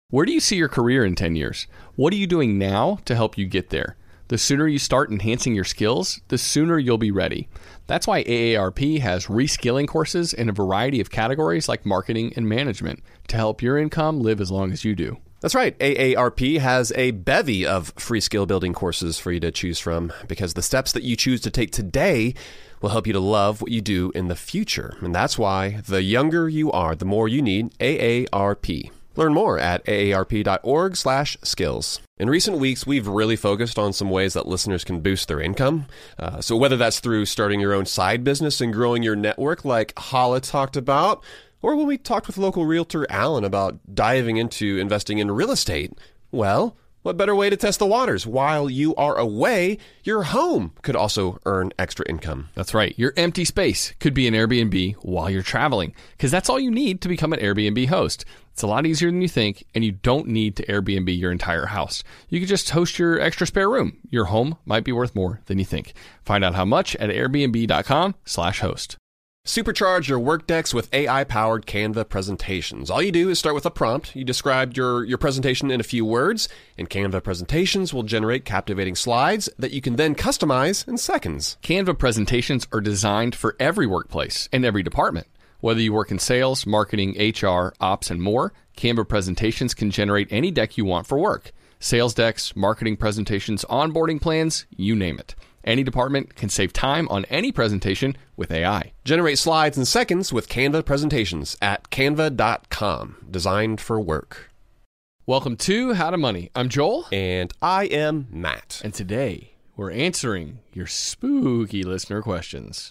Where do you see your career in 10 years? What are you doing now to help you get there? The sooner you start enhancing your skills, the sooner you'll be ready. That's why AARP has reskilling courses in a variety of categories like marketing and management to help your income live as long as you do. That's right. AARP has a bevy of free skill building courses for you to choose from because the steps that you choose to take today will help you to love what you do in the future. And that's why the younger you are, the more you need AARP. Learn more at aarp.org/skills. In recent weeks, we've really focused on some ways that listeners can boost their income. So whether that's through starting your own side business and growing your network like Hala talked about, or when we talked with local realtor Alan about diving into investing in real estate, well, what better way to test the waters? While you are away, your home could also earn extra income. That's right. Your empty space could be an Airbnb while you're traveling, because that's all you need to become an Airbnb host. It's a lot easier than you think, and you don't need to Airbnb your entire house. You can just host your extra spare room. Your home might be worth more than you think. Find out how much at airbnb.com/host. Supercharge your work decks with AI-powered Canva presentations. All you do is start with a prompt. You describe your presentation in a few words, and Canva presentations will generate captivating slides that you can then customize in seconds. Canva presentations are designed for every workplace and every department. Whether you work in sales, marketing, HR, ops, and more, Canva presentations can generate any deck you want for work. Sales decks, marketing presentations, onboarding plans, you name it. Any department can save time on any presentation with AI. Generate slides in seconds with Canva presentations at canva.com. Designed for work. Welcome to How to Money. I'm Joel. And I am Matt. And today we're answering your spooky listener questions.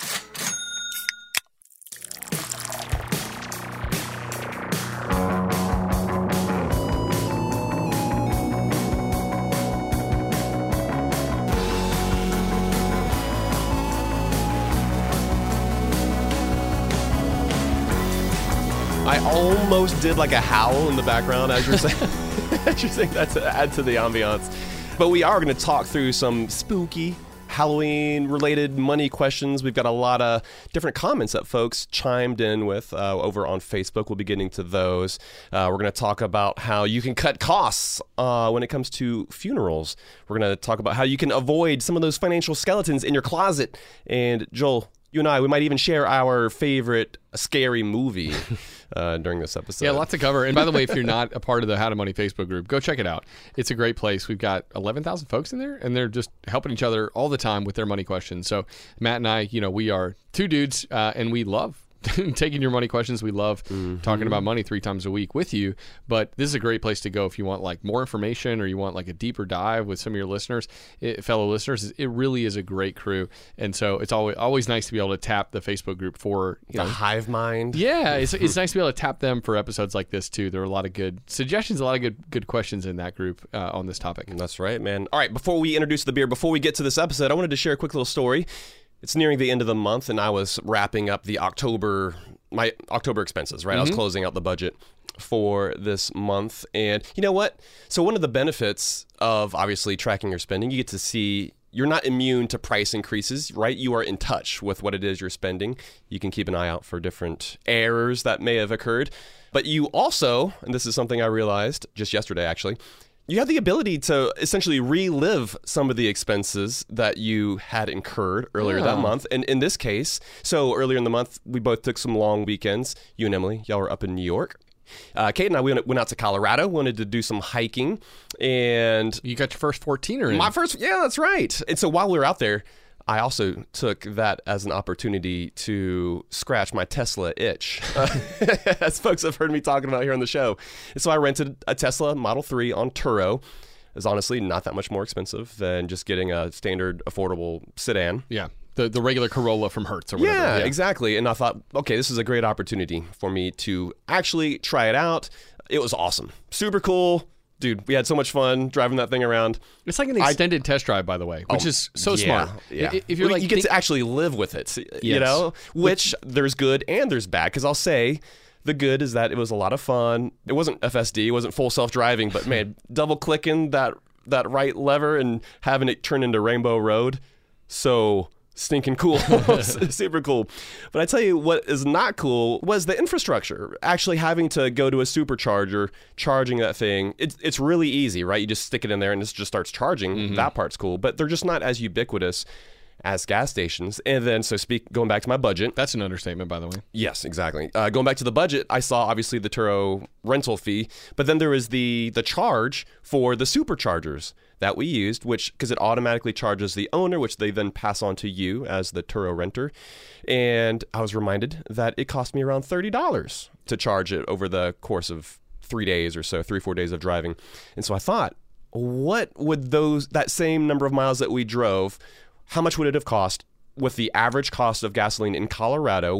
I almost did like a howl in the background as you're saying, as you're saying that to add to the ambiance. But we are going to talk through some spooky Halloween-related money questions. We've got a lot of different comments that folks chimed in with over on Facebook. We'll be getting to those. We're going to talk about how you can cut costs when it comes to funerals. We're going to talk about how you can avoid some of those financial skeletons in your closet. And Joel, you and I, we might even share our favorite scary movie during this episode. Yeah, lots to cover. And by the way, if you're not a part of the How to Money Facebook group, go check it out. It's a great place. We've got 11,000 folks in there, and they're just helping each other all the time with their money questions. So Matt and I, we are two dudes, and we love taking your money questions. We love talking about money 3 times a week with you, but this is a great place to go if you want like more information or you want like a deeper dive with some of your listeners, fellow listeners. It really is a great crew, and so it's always nice to be able to tap the Facebook group for the hive mind. Yeah, it's nice to be able to tap them for episodes like this too. There are a lot of good suggestions, a lot of good questions in that group on this topic. That's right, man. All right, before we introduce the beer, before we get to this episode, I wanted to share a quick little story. It's nearing the end of the month, and I was wrapping up my October expenses, right? I was closing out the budget for this month. And you know what? So one of the benefits of obviously tracking your spending, you get to see you're not immune to price increases, right? You are in touch with what it is you're spending. You can keep an eye out for different errors that may have occurred. But you also, and this is something I realized just yesterday actually, you have the ability to essentially relive some of the expenses that you had incurred earlier that month. And in this case, so earlier in the month, we both took some long weekends. You and Emily, y'all were up in New York. Kate and I, we went out to Colorado, wanted to do some hiking. And you got your first 14er in. My first, yeah, that's right. And so while we were out there, I also took that as an opportunity to scratch my Tesla itch, as folks have heard me talking about here on the show. And so I rented a Tesla Model 3 on Turo. It's honestly not that much more expensive than just getting a standard affordable sedan. Yeah, the regular Corolla from Hertz or whatever. Yeah, exactly. And I thought, okay, this is a great opportunity for me to actually try it out. It was awesome. Super cool. Dude, we had so much fun driving that thing around. It's like an extended test drive, by the way, which is so smart. Yeah. If you're you get to actually live with it, which there's good and there's bad. Because I'll say the good is that it was a lot of fun. It wasn't FSD, it wasn't full self-driving, but man, double clicking that right lever and having it turn into Rainbow Road, so stinking cool. Super cool. But I tell you what is not cool was the infrastructure. Actually having to go to a supercharger, charging that thing. It's really easy, right? You just stick it in there and it just starts charging. That part's cool. But they're just not as ubiquitous as gas stations. And then, going back to my budget. That's an understatement, by the way. Yes, exactly. Going back to the budget, I saw obviously the Turo rental fee, but then there was the charge for the superchargers that we used, because it automatically charges the owner, which they then pass on to you as the Turo renter. And I was reminded that it cost me around $30 to charge it over the course of 3 days or so, 3-4 days of driving. And so I thought, what would that same number of miles that we drove, how much would it have cost with the average cost of gasoline in Colorado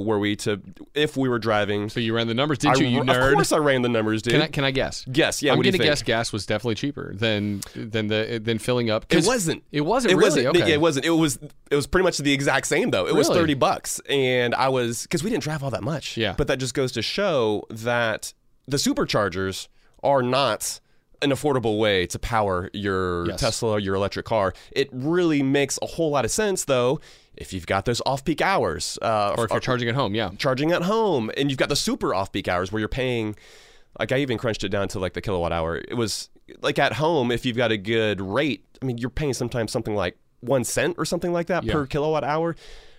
if we were driving? So you ran the numbers, did you nerd? Of course I ran the numbers, dude. Can I guess? Guess, yeah. I'm going to guess gas was definitely cheaper than filling up. It wasn't. It wasn't really? Okay. It wasn't. It was pretty much the exact same though. It was $30, and because we didn't drive all that much. Yeah. But that just goes to show that the superchargers are not an affordable way to power your Tesla or your electric car. It really makes a whole lot of sense, though, if you've got those off-peak hours. Or if you're charging at home, yeah. Charging at home. And you've got the super off-peak hours where you're paying, like I even crunched it down to like the kilowatt hour. It was like at home, if you've got a good rate, I mean, you're paying sometimes something like 1 cent or something like that per kilowatt hour,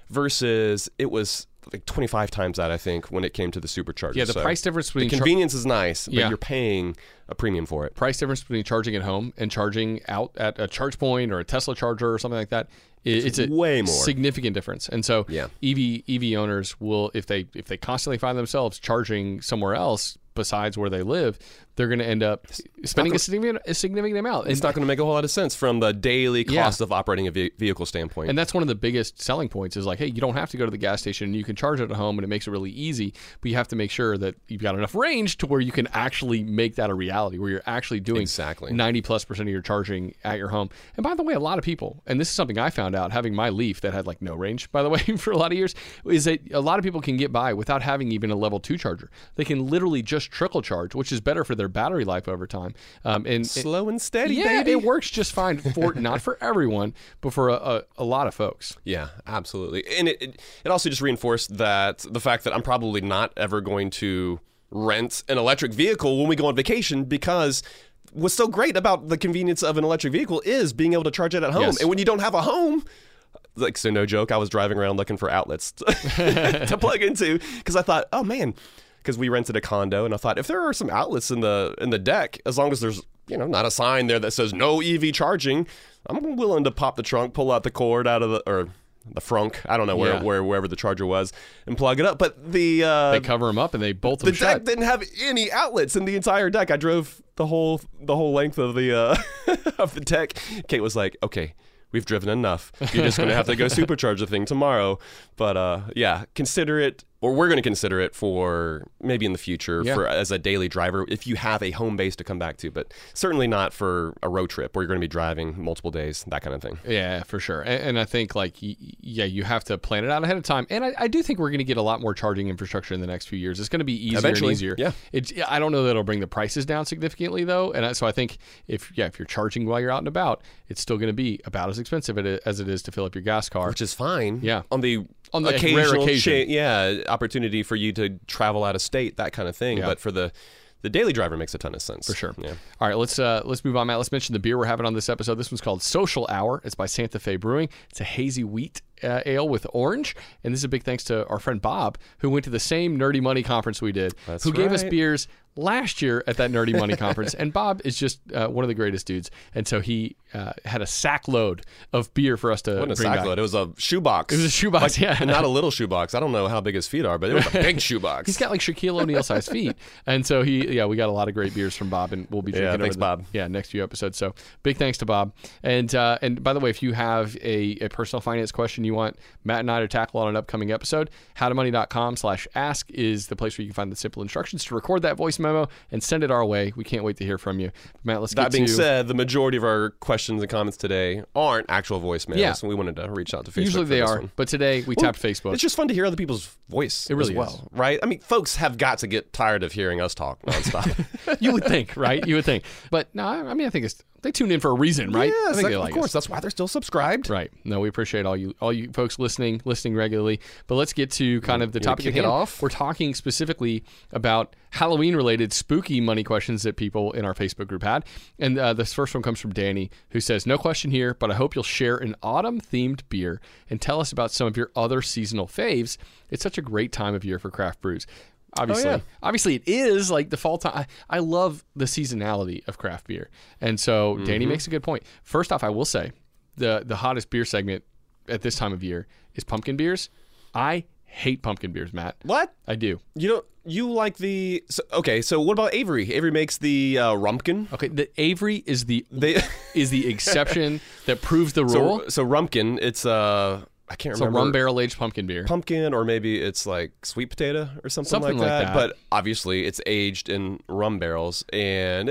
versus it was like 25 times that, I think, when it came to the supercharger. Yeah, the price difference between... The convenience is nice, but you're paying a premium for it. Price difference between charging at home and charging out at a charge point or a Tesla charger or something like that, it's a way more significant difference. And so EV owners will, if they constantly find themselves charging somewhere else besides where they live, they're going to end up spending a significant amount. It's not going to make a whole lot of sense from the daily cost of operating a vehicle standpoint. And that's one of the biggest selling points is like, hey, you don't have to go to the gas station. You can charge it at home, and it makes it really easy. But you have to make sure that you've got enough range to where you can actually make that a reality, where you're actually doing 90+% of your charging at your home. And by the way, a lot of people, and this is something I found out having my Leaf that had like no range, by the way, for a lot of years, is that a lot of people can get by without having even a level 2 charger. They can literally just trickle charge, which is better for their battery life over time. And slow and steady, baby. It works just fine not for everyone, but for a lot of folks. Yeah, absolutely. And it also just reinforced the fact that I'm probably not ever going to rent an electric vehicle when we go on vacation, because what's so great about the convenience of an electric vehicle is being able to charge it at home. And when you don't have a home, like, so no joke, I was driving around looking for outlets to plug into, because I thought, oh man, because we rented a condo, and I thought, if there are some outlets in the deck, as long as there's not a sign there that says no EV charging, I'm willing to pop the trunk, pull out the cord out of the frunk, I don't know wherever the charger was, and plug it up. But they cover them up and they bolt them shut. The deck didn't have any outlets in the entire deck. I drove the whole length of the of the deck. Kate was like, okay, we've driven enough. You're just going to have to go supercharge the thing tomorrow. But consider it, or we're going to consider it for maybe in the future for as a daily driver if you have a home base to come back to, but certainly not for a road trip where you're going to be driving multiple days, that kind of thing. Yeah, for sure. And I think you have to plan it out ahead of time. And I do think we're going to get a lot more charging infrastructure in the next few years. It's going to be easier and easier. Yeah. I don't know that it'll bring the prices down significantly though. And so I think if you're charging while you're out and about, it's still going to be about as expensive as it is to fill up your gas car. Which is fine. Yeah. On the rare occasion. Opportunity for you to travel out of state, that kind of thing. But for the daily driver, makes a ton of sense. For sure. Yeah. All right, let's move on, Matt. Let's mention the beer we're having on this episode. This one's called Social Hour. It's by Santa Fe Brewing. It's a hazy wheat ale with orange. And this is a big thanks to our friend Bob, who went to the same Nerdy Money conference we did, who gave us beers last year at that Nerdy Money conference. And Bob is just one of the greatest dudes. And so he had a sack load of beer for us to bring back. Load. It was a shoebox. It was a shoebox, yeah. Not a little shoebox. I don't know how big his feet are, but it was a big shoebox. He's got like Shaquille O'Neal-sized feet. And so we got a lot of great beers from Bob, and we'll be drinking thanks, Bob. Next few episodes. So big thanks to Bob. And by the way, if you have a personal finance question you want Matt and I to tackle on an upcoming episode, howtomoney.com/ask is the place where you can find the simple instructions to record that voice memo and send it our way. We can't wait to hear from you. Matt, let's get to... That being said, the majority of our questions and comments today aren't actual voicemails, and we wanted to reach out to Facebook. Usually they are, but today we tapped Facebook. It's just fun to hear other people's voice really as well, right? I mean, folks have got to get tired of hearing us talk nonstop. You would think, right? You would think. But no, I mean, I think they tune in for a reason, right? Yes, I think they like of course. us. That's why they're still subscribed. Right. No, we appreciate all you folks listening regularly. But let's get to kind of the topic kick at it hand. off? We're talking specifically about Halloween-related spooky money questions that people in our Facebook group had. And this first one comes from Danny, who says, "No question here, but I hope you'll share an autumn-themed beer and tell us about some of your other seasonal faves. It's such a great time of year for craft brews." Obviously, it is like the fall time. I love the seasonality of craft beer, and so Danny makes a good point. First off, I will say the hottest beer segment at this time of year is pumpkin beers. I hate pumpkin beers, Matt. What? I do. You like the... So what about Avery? Avery makes the Rumpkin. Okay, the Avery is the exception that proves the rule. So Rumpkin, it's I can't It's a remember. rum barrel aged pumpkin beer. Pumpkin, or maybe it's like sweet potato or something like that. But obviously, it's aged in rum barrels, and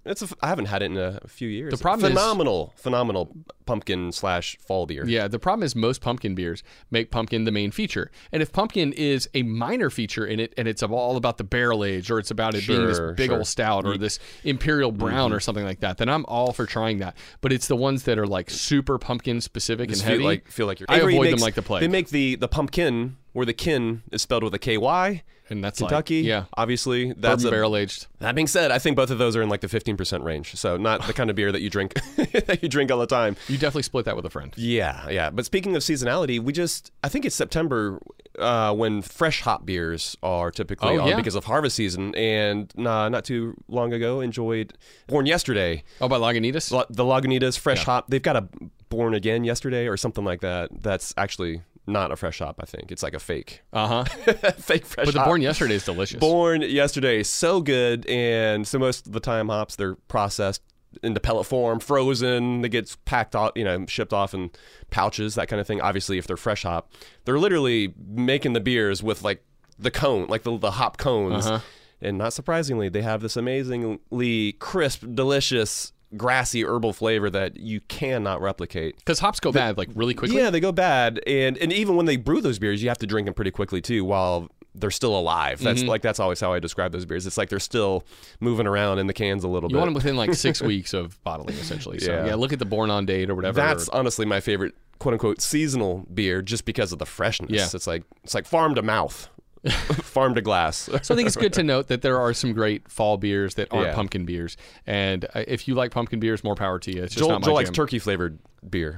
I haven't had it in a few years. The problem is phenomenal pumpkin / fall beer. Yeah, the problem is most pumpkin beers make pumpkin the main feature, and if pumpkin is a minor feature in it, and it's all about the barrel age, or it's about it being this big old stout or this imperial brown or something like that, then I'm all for trying that. But it's the ones that are like super pumpkin specific and heavy. Feel like you're. I avoid them like the plague. They make the pumpkin, where the kin is spelled with a KY. And that's Kentucky. Obviously, that's barrel aged. That being said, I think both of those are in like the 15% range. So not the kind of beer that you drink all the time. You definitely split that with a friend. Yeah. But speaking of seasonality, I think it's September when fresh hop beers are typically on because of harvest season. And not too long ago, enjoyed Born Yesterday. Oh, by Lagunitas? The Lagunitas fresh hop. They've got a Born Again Yesterday or something like that. That's actually not a fresh hop, I think. It's like a fake. Fake fresh hop. But the Born Yesterday is delicious. Born Yesterday is so good, and so most of the time hops, they're processed into pellet form, frozen. They get packed out, shipped off in pouches, that kind of thing. Obviously, if they're fresh hop, they're literally making the beers with like the cone, like the hop cones. And not surprisingly, they have this amazingly crisp, delicious, grassy herbal flavor that you cannot replicate. Because hops go bad like really quickly. Yeah, they go bad, and even when they brew those beers, you have to drink them pretty quickly too, while they're still alive. That's always how I describe those beers. It's like they're still moving around in the cans a little bit. You want them within like 6 weeks of bottling, essentially. So yeah, look at the Born on date or whatever. That's honestly my favorite quote unquote seasonal beer, just because of the freshness. Yeah. It's like farm to mouth. Farm to glass. So I think it's good to note that there are some great fall beers that aren't pumpkin beers, and if you like pumpkin beers, more power to you. It's just not my Joel likes jam. turkey flavored beer.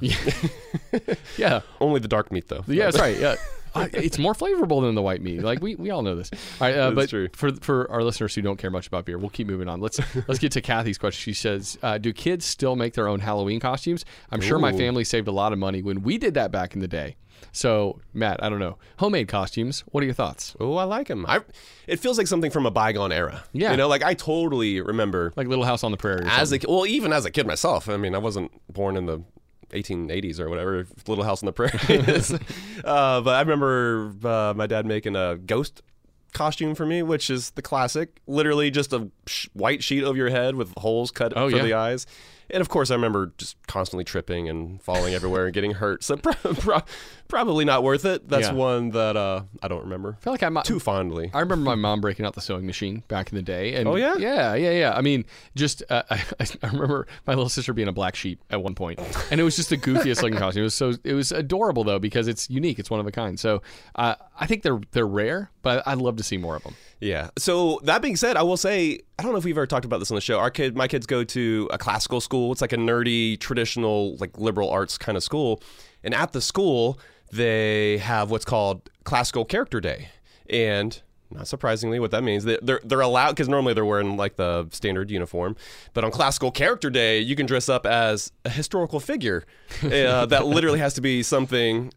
Yeah, only the dark meat though. Yeah, that's right. Yeah. It's more flavorful than the white meat. Like we all know this. All right, but true. For our listeners who don't care much about beer, we'll keep moving on. Let's get to Kathy's question. She says, "Do kids still make their own Halloween costumes? I'm sure my family saved a lot of money when we did that back in the day." So, Matt, I don't know. Homemade costumes, what are your thoughts? Oh, I like them. It feels like something from a bygone era. Yeah. Like I totally remember. Like Little House on the Prairie. Even as a kid myself. I mean, I wasn't born in the 1880s or whatever, Little House on the Prairie is. But I remember my dad making a ghost costume for me, which is the classic. Literally just a white sheet over your head with holes cut for the eyes. And of course, I remember just constantly tripping and falling everywhere and getting hurt. So probably not worth it. That's one that I don't remember. I feel like I'm too fondly. I remember my mom breaking out the sewing machine back in the day. And oh, yeah? Yeah. I mean, just I remember my little sister being a black sheep at one point, and it was just the goofiest looking costume. It was adorable though, because it's unique. It's one of a kind. So I think they're rare, but I'd love to see more of them. Yeah. So that being said, I will say, I don't know if we've ever talked about this on the show. My kids go to a classical school. It's like a nerdy, traditional, like liberal arts kind of school. And at the school, they have what's called Classical Character Day. And not surprisingly, what that means, they're allowed, because normally they're wearing like the standard uniform, but on Classical Character Day, you can dress up as a historical figure that literally has to be someone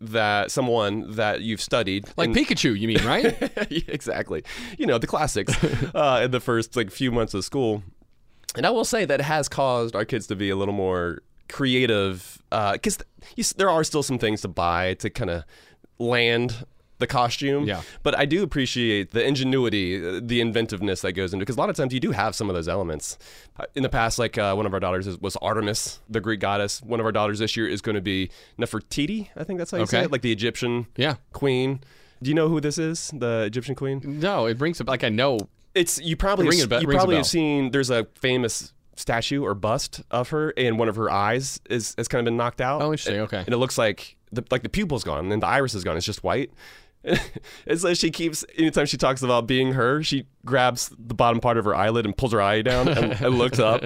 that you've studied. Like Pikachu, you mean, right? Exactly. The classics in the first few months of school. And I will say that has caused our kids to be a little more creative, because there are still some things to buy to kind of land the costume. Yeah. But I do appreciate the ingenuity, the inventiveness that goes into it, because a lot of times you do have some of those elements. In the past, one of our daughters was Artemis, the Greek goddess. One of our daughters this year is going to be Nefertiti. I think that's how you say it, like the Egyptian queen. Do you know who this is, the Egyptian queen? No, it brings up, I know. You probably have seen, there's a famous statue or bust of her, and one of her eyes has kind of been knocked out. Oh, interesting. Okay. And it looks like the pupil's gone, and the iris is gone. It's just white. And so she keeps, anytime she talks about being her, she grabs the bottom part of her eyelid and pulls her eye down and looks up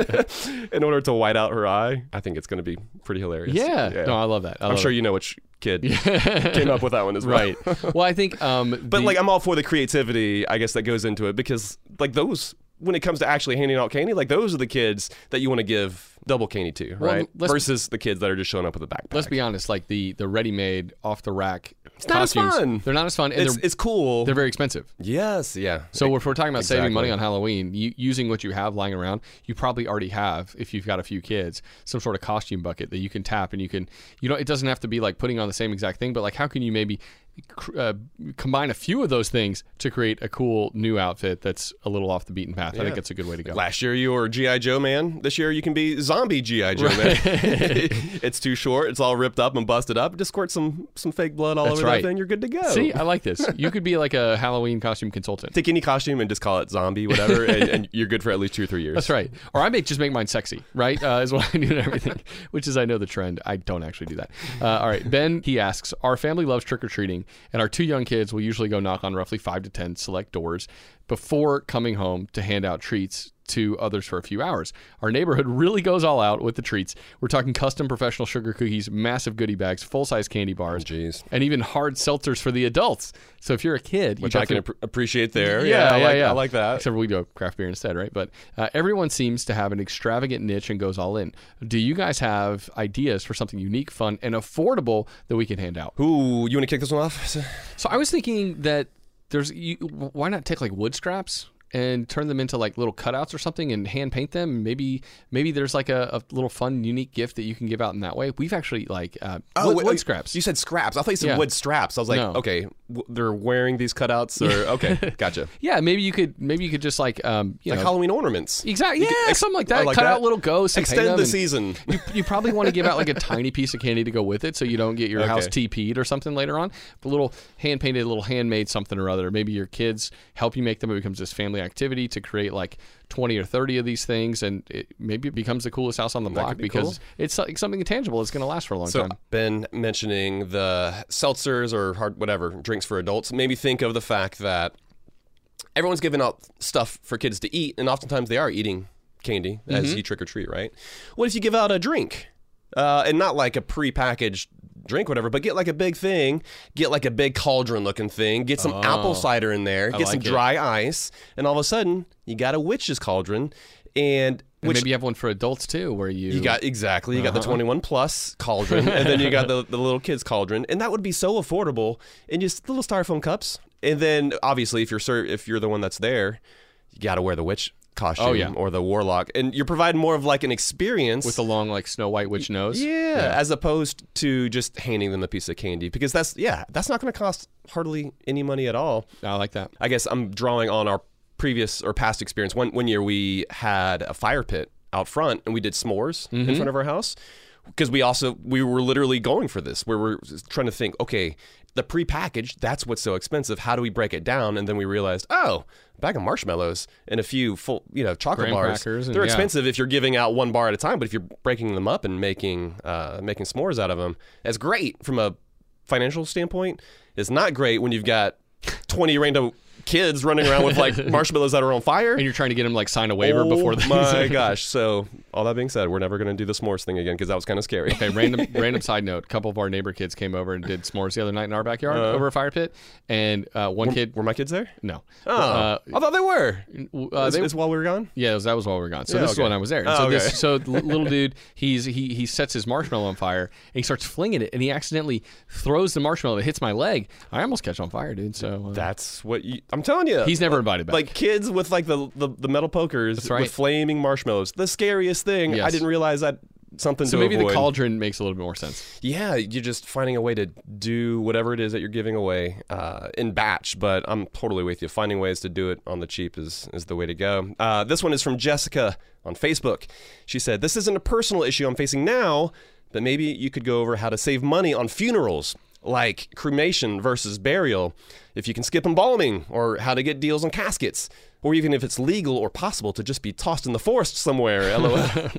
in order to white out her eye. I think it's going to be pretty hilarious. Yeah. No, I love that. I'm sure you know which kid came up with that one as well. Right. Well, I think... but like, I'm all for the creativity, I guess, that goes into it, because like those... when it comes to actually handing out candy, like those are the kids that you want to give double candy to, right? Versus the kids that are just showing up with a backpack. Let's be honest, like the ready-made, off-the-rack it's not costumes, as fun. They're not as fun. And it's cool. They're very expensive. Yes, yeah. So if we're talking about Exactly. saving money on Halloween, using what you have lying around, you probably already have, if you've got a few kids, some sort of costume bucket that you can tap, and it doesn't have to be like putting on the same exact thing, but like how can you maybe combine a few of those things to create a cool new outfit that's a little off the beaten path. I think that's a good way to go. Last year you were G.I. Joe man. This year you can be zombie G.I. Joe man. It's too short. It's all ripped up and busted up. Just squirt some fake blood all over that thing. You're good to go. See, I like this. You could be like a Halloween costume consultant. Take any costume and just call it zombie, whatever, and you're good for at least 2 or 3 years. That's right. Or I just make mine sexy, right? Is what I do and everything, which is I know the trend. I don't actually do that. All right. Ben, he asks, our family loves trick-or-treating, and our 2 young kids will usually go knock on roughly 5 to 10 select doors before coming home to hand out treats to others for a few hours. Our neighborhood really goes all out with the treats. We're talking custom professional sugar cookies, massive goodie bags, full-size candy bars, and even hard seltzers for the adults. So if you're a kid... Which I can appreciate there. Yeah, I like that. Except for we do craft beer instead, right? But everyone seems to have an extravagant niche and goes all in. Do you guys have ideas for something unique, fun, and affordable that we can hand out? Ooh, you want to kick this one off? So I was thinking that why not take like wood scraps and turn them into like little cutouts or something and hand paint them? Maybe there's like a little fun, unique gift that you can give out in that way. We've actually like wood scraps. You said scraps. I thought you said wood straps. I was like, okay, they're wearing these cutouts, or okay, gotcha. Yeah, maybe you could just like like Halloween ornaments. Exactly. Yeah, something like that. Like Cut out little ghosts. Extend the season. You probably want to give out like a tiny piece of candy to go with it, so you don't get your house TP'd or something later on. But a little hand painted, little handmade something or other. Maybe your kids help you make them. It becomes this family activity to create like 20 or 30 of these things, and maybe it becomes the coolest house on the block because it's like something tangible that's going to last for a long time. Ben mentioning the seltzers or whatever drinks for adults made me think of the fact that everyone's giving out stuff for kids to eat, and oftentimes they are eating candy as you trick or treat, right? What if you give out a drink, and not like a pre-packaged drink, whatever, but get like a big thing, get like a big cauldron looking thing, get some apple cider in there, get some dry ice, and all of a sudden you got a witch's cauldron, and maybe you have one for adults too, where you got the 21 plus cauldron, and then you got the little kids cauldron, and that would be so affordable in just little styrofoam cups. And then obviously if you're the one that's there, you got to wear the witch costume or the warlock, and you're providing more of like an experience with the long like Snow White witch nose, as opposed to just handing them a piece of candy, because that's not going to cost hardly any money at all. I like that. I guess I'm drawing on our previous or past experience. One year we had a fire pit out front, and we did s'mores in front of our house, because we were literally going for this, where we're trying to think, okay, the prepackaged, that's what's so expensive. How do we break it down? And then we realized, a bag of marshmallows and a few full, chocolate bars. They're expensive if you're giving out one bar at a time, but if you're breaking them up and making s'mores out of them, that's great from a financial standpoint. It's not great when you've got 20 random kids running around with like marshmallows that are on fire, and you're trying to get them like sign a waiver before the my gosh. So all that being said, we're never going to do the s'mores thing again, because that was kind of scary. Okay, random side note, a couple of our neighbor kids came over and did s'mores the other night in our backyard over a fire pit, and were my kids there? No. I thought they were. Is while we were gone? Yeah, that was while we were gone. So this is when I was there. So little dude, he sets his marshmallow on fire, and he starts flinging it, and he accidentally throws the marshmallow that hits my leg. I almost catch on fire, dude. So that's what I'm telling you. He's never invited back. Like kids with like the metal pokers with flaming marshmallows. The scariest thing. Yes. I didn't realize that something so to maybe avoid. The cauldron makes a little bit more sense. Yeah, you're just finding a way to do whatever it is that you're giving away in batch, but I'm totally with you. Finding ways to do it on the cheap is the way to go. This one is from Jessica on Facebook. She said, "This isn't a personal issue I'm facing now, but maybe you could go over how to save money on funerals, like cremation versus burial. if you can skip embalming, or how to get deals on caskets, or even if it's legal or possible to just be tossed in the forest somewhere. LOL.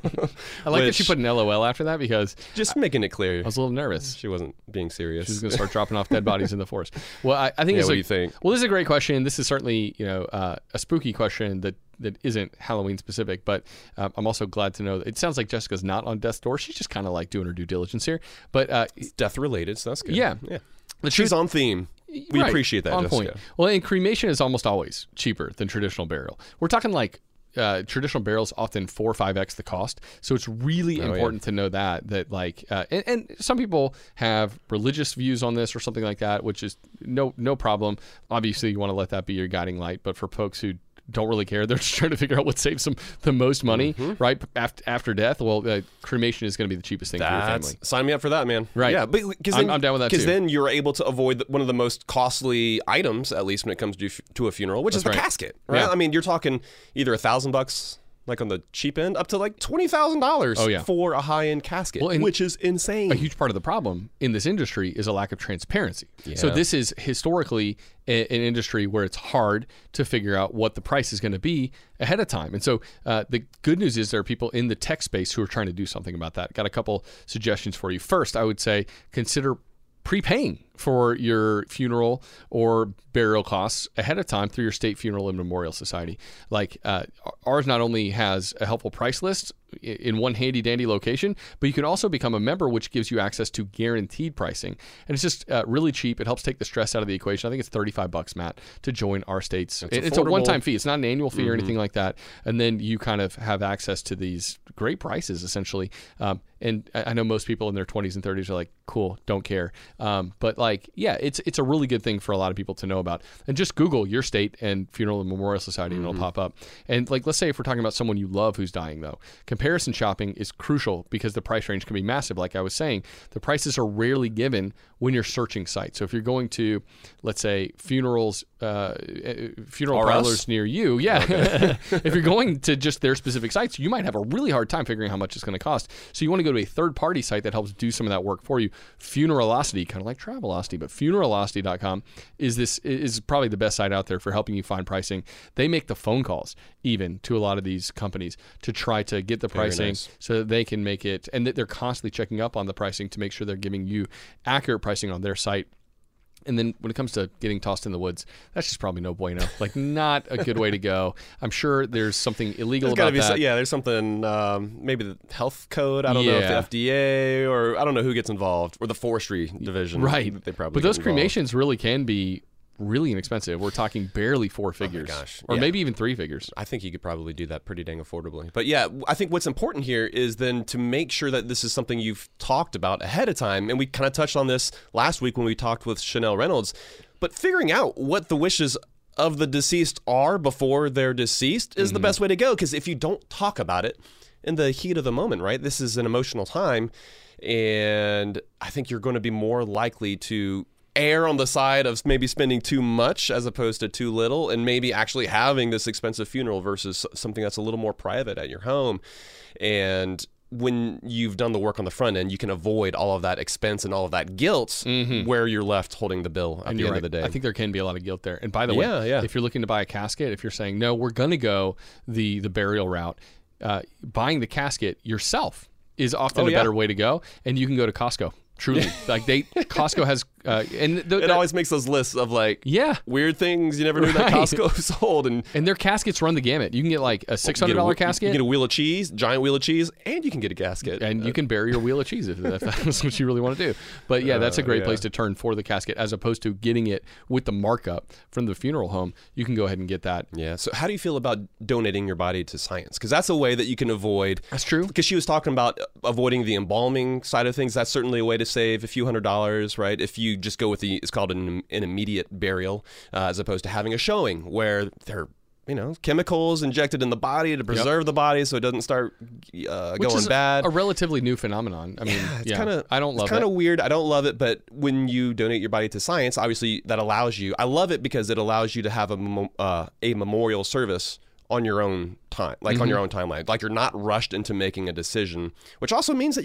I like that she put an LOL after that because just making it clear. I was a little nervous. She wasn't being serious. She was going to start dropping off dead bodies in the forest. Well, I think. Yeah, what do you think? Well, this is a great question. This is certainly a spooky question that isn't Halloween specific, but I'm also glad to know that it sounds like Jessica's not on death's door. She's just kind of like doing her due diligence here. But it's death related, so that's good. Yeah. She's on theme. We appreciate that, on Jessica. point. Well, and cremation is almost always cheaper than traditional burial. We're talking like traditional burials often 4 or 5x the cost. So it's really important to know that like, and some people have religious views on this or something like that, which is no problem. Obviously, you want to let that be your guiding light. But for folks who don't really care, they're just trying to figure out what saves them the most money, right? After death, well, cremation is going to be the cheapest thing for your family. Sign me up for that, man. Right. Yeah, but I'm down with that too. Because then you're able to avoid one of the most costly items, at least when it comes to a funeral, which is the casket, right? Yeah. I mean, you're talking either $1,000, like on the cheap end, up to like $20,000 for a high-end casket, which is insane. A huge part of the problem in this industry is a lack of transparency. Yeah. So this is historically an industry where it's hard to figure out what the price is going to be ahead of time. And so the good news is there are people in the tech space who are trying to do something about that. Got a couple suggestions for you. First, I would say consider prepaying for your funeral or burial costs ahead of time through your state funeral and memorial society. Like ours not only has a helpful price list in one handy dandy location, but you can also become a member, which gives you access to guaranteed pricing. And it's just really cheap. It helps take the stress out of the equation. I think it's $35, Matt, to join our state's. It's a one-time fee. It's not an annual fee or anything like that. And then you kind of have access to these great prices, essentially. And I know most people in their 20s and 30s are like, cool, don't care. But like, yeah, it's a really good thing for a lot of people to know about. And just Google your state and funeral and memorial society and it'll pop up. And like, let's say if we're talking about someone you love who's dying though, comparison shopping is crucial because the price range can be massive. Like I was saying, the prices are rarely given when you're searching sites. So if you're going to, let's say, funeral parlors near you, if you're going to just their specific sites, you might have a really hard time figuring how much it's going to cost. So you want to go to a third-party site that helps do some of that work for you. Funeralocity, kind of like Travelocity, but Funeralocity.com is probably the best site out there for helping you find pricing. They make the phone calls even to a lot of these companies to try to get the pricing so that they can make it, and that they're constantly checking up on the pricing to make sure they're giving you accurate pricing on their site. And then when it comes to getting tossed in the woods, that's just probably no bueno. Like, not a good way to go. I'm sure there's something illegal about that. There's something, maybe the health code. I don't know if the FDA or I don't know who gets involved, or the forestry division. Right. They probably but those get involved. Cremations really can be really inexpensive. We're talking barely 4 figures. Oh my gosh. Or maybe even 3 figures. I think you could probably do that pretty dang affordably. But yeah, I think what's important here is then to make sure that this is something you've talked about ahead of time. And we kind of touched on this last week when we talked with Chanel Reynolds. But figuring out what the wishes of the deceased are before they're deceased is the best way to go. Because if you don't talk about it in the heat of the moment, right? This is an emotional time. And I think you're going to be more likely to err on the side of maybe spending too much as opposed to too little, and maybe actually having this expensive funeral versus something that's a little more private at your home. And when you've done the work on the front end, you can avoid all of that expense and all of that guilt where you're left holding the bill at the end of the day. I think there can be a lot of guilt there. And by the way, if you're looking to buy a casket, if you're saying, no, we're going to go the burial route, buying the casket yourself is often a better way to go. And you can go to Costco. Truly, like Costco has, and it always makes those lists of like weird things you never knew that Costco sold, and their caskets run the gamut. You can get like a $600 casket, you can get a wheel of cheese, giant wheel of cheese, and you can get a casket, and you can bury your wheel of cheese if that's what you really want to do. But yeah, that's a great place to turn for the casket, as opposed to getting it with the markup from the funeral home. You can go ahead and get that. Yeah. So how do you feel about donating your body to science? Because that's a way that you can avoid. That's true. Because she was talking about avoiding the embalming side of things. That's certainly a way to save a few $100s, right? If you just go with it's called an immediate burial, as opposed to having a showing where they're, chemicals injected in the body to preserve the body so it doesn't start going bad. A relatively new phenomenon. I mean, I don't love it. It's kind of weird. I don't love it, but when you donate your body to science, obviously that allows you. I love it because it allows you to have a memorial service on your own time, like on your own timeline. Like, you're not rushed into making a decision, which also means that you can